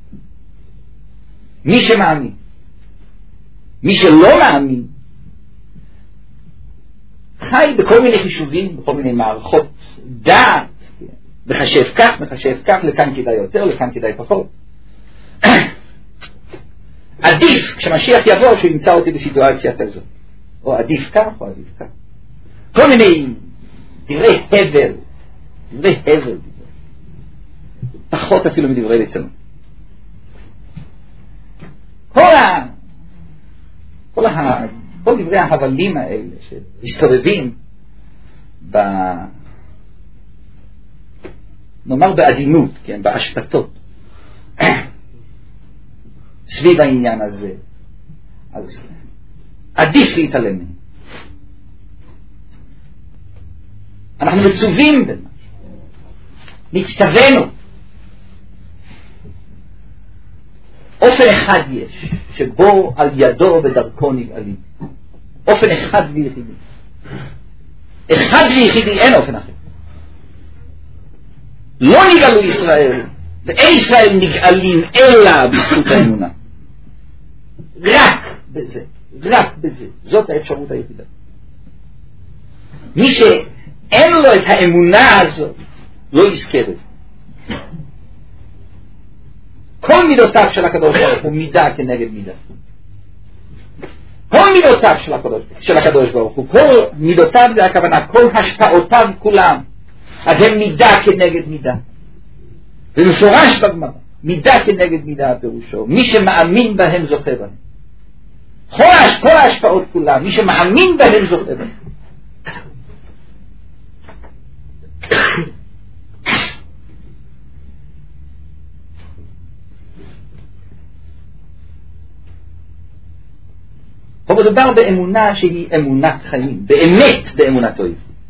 מי שמאמין. מי שלא מאמין, חי בכל מיני חישובים, בכל מיני מערכות דעת, מחשב כך, מחשב כך, לכאן כדאי יותר, לכאן כדאי פחות. עדיף כשמשיח יבוא שהוא ימצא אותי בסיטואציה כזו, או עדיף כך או עדיף כך, כל מיני דברי הבל, דברי הבל, פחות אפילו מדברי ליצנות. כל ה... כל, ה... כל דברי ההבלים האלה שמסתובבים ב... נאמר בעדינות, כן, בהשפטות סביב העניין הזה, אז עדיף להתעלם מהם. אנחנו מצווים במה, נצטווינו. אופן אחד יש, שבו על ידו בדרכו נגאלים. אופן אחד ויחידי. אחד ויחידי, אין אופן אחר. לא נגאלו ישראל, ואין ישראל נגאלים אלא בזכות האמונה. רק בזה, רק בזה. זאת האפשרות היחידה. מי שאין לו את האמונה הזאת, לא יזכה בזה. כל מידותיו של הקדוש ברוך הוא מידה כנגד מידה. כל מידותיו של הקדוש, של הקדוש ברוך הוא, כל מידותיו זה הכוונה, כל השפעותיו כולם, אז הם מידה כנגד מידה. ומפורש בגמרא, מידה כנגד מידה הפירושו, מי שמאמין בהם זוכה בהם. כל, כל ההשפעות כולם, מי שמאמין בהם זוכה בהם. פה מדובר באמונה שהיא אמונת חיים, באמת באמונתו.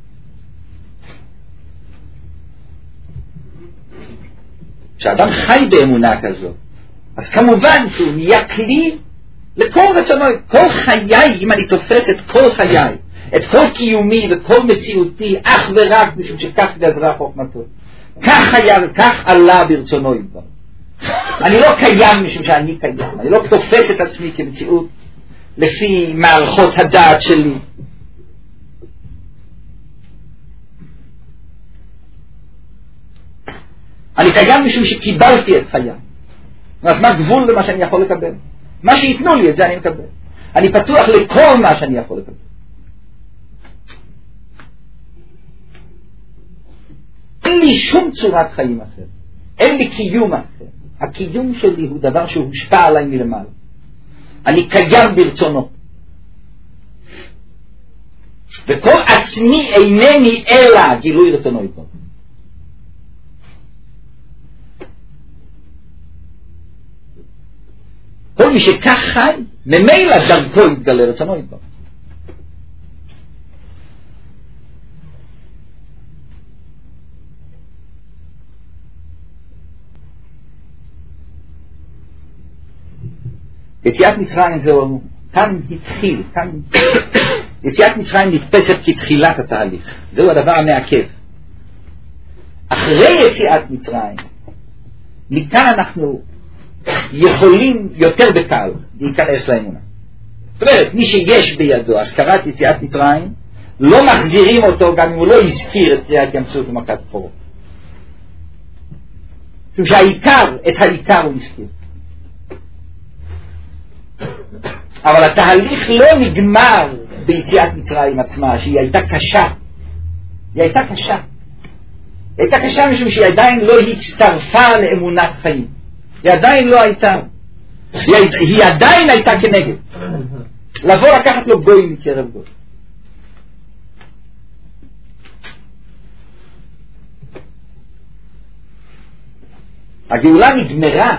כשאדם חי באמונה כזו, אז כמובן שהוא נהיה כלי לכל רצונו, כל חיי, אם אני תופס את כל חיי, את כל קיומי וכל מציאותי, אך ורק משום שכך גזרה חוכמתו, כך היה וכך עלה ברצונו ידבר. אני לא קיים משום שאני קיים, אני לא תופס את עצמי כמציאות לפי מערכות הדעת שלי. אני קיים משום שקיבלתי את חיי. אז מה גבול למה שאני יכול לקבל? מה שיתנו לי את זה אני מקבל. אני פתוח לכל מה שאני יכול לקבל. אין לי שום צורת חיים אחר. אין לי קיום אחר. הקיום שלי הוא דבר שהוא הושפע עליי מלמעלה. אני קיים ברצונו. וכל עצמי אינני אלא גילוי רצונו איתו. כל מי שכך חי, ממילא דרכו יתגלה רצונו איתו. יציאת מצרים זהו, כאן התחיל, כאן יציאת מצרים נתפסת כתחילת התהליך, זהו הדבר המעכב. אחרי יציאת מצרים, מכאן אנחנו יכולים יותר בקל להיכנס לאמונה. זאת אומרת, מי שיש בידו הזכרת יציאת מצרים, לא מחזירים אותו גם אם הוא לא הזכיר את קריאת ים סוף ומכת בכורות. משום שהעיקר, את העיקר הוא הזכיר. אבל התהליך לא נגמר ביציאת מצרים עצמה, שהיא הייתה קשה. היא הייתה קשה. היא הייתה קשה משום שהיא עדיין לא הצטרפה לאמונת חיים. היא עדיין לא הייתה. היא, היא עדיין הייתה כנגד. לבוא לקחת לו גוי מקרב גוי. הגאולה נגמרה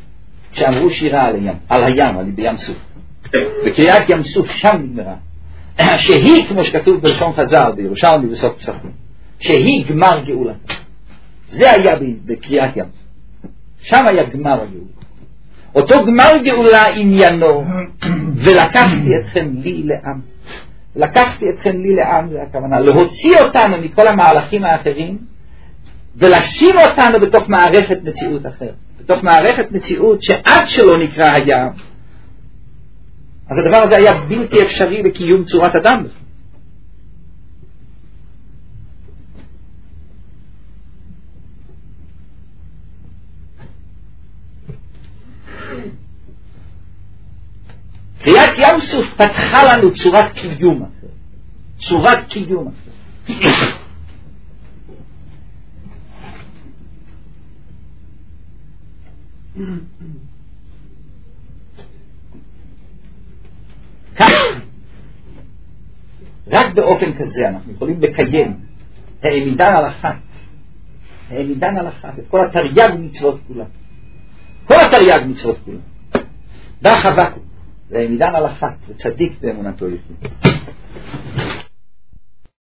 כשאמרו שירה על הים, על הים, על בים סוף. בקריאת ים סוף שם נגמרה. שהיא, כמו שכתוב בלשון חז"ל, בירושלמי בסוף פסחים, שהיא גמר גאולתה. זה היה בקריאת ים. שם היה גמר הגאולה. אותו גמר גאולה עניינו, ולקחתי אתכם לי לעם. לקחתי אתכם לי לעם, זה הכוונה, להוציא אותנו מכל המהלכים האחרים, ולשים אותנו בתוך מערכת מציאות אחרת. בתוך מערכת מציאות שעד שלא נקרא הים, אז הדבר הזה היה בלתי אפשרי בקיום צורת אדם. קריאת ים סוף פתחה לנו צורת קיום אחרת. צורת קיום אחרת. כך, רק באופן כזה אנחנו יכולים לקיים העמידן על אחת, העמידן על אחת, את כל התרי"ג מצוות כולה. כל התרי"ג מצוות כולה. דה חזקו, והעמידן על אחת, וצדיק באמונתו יחיה.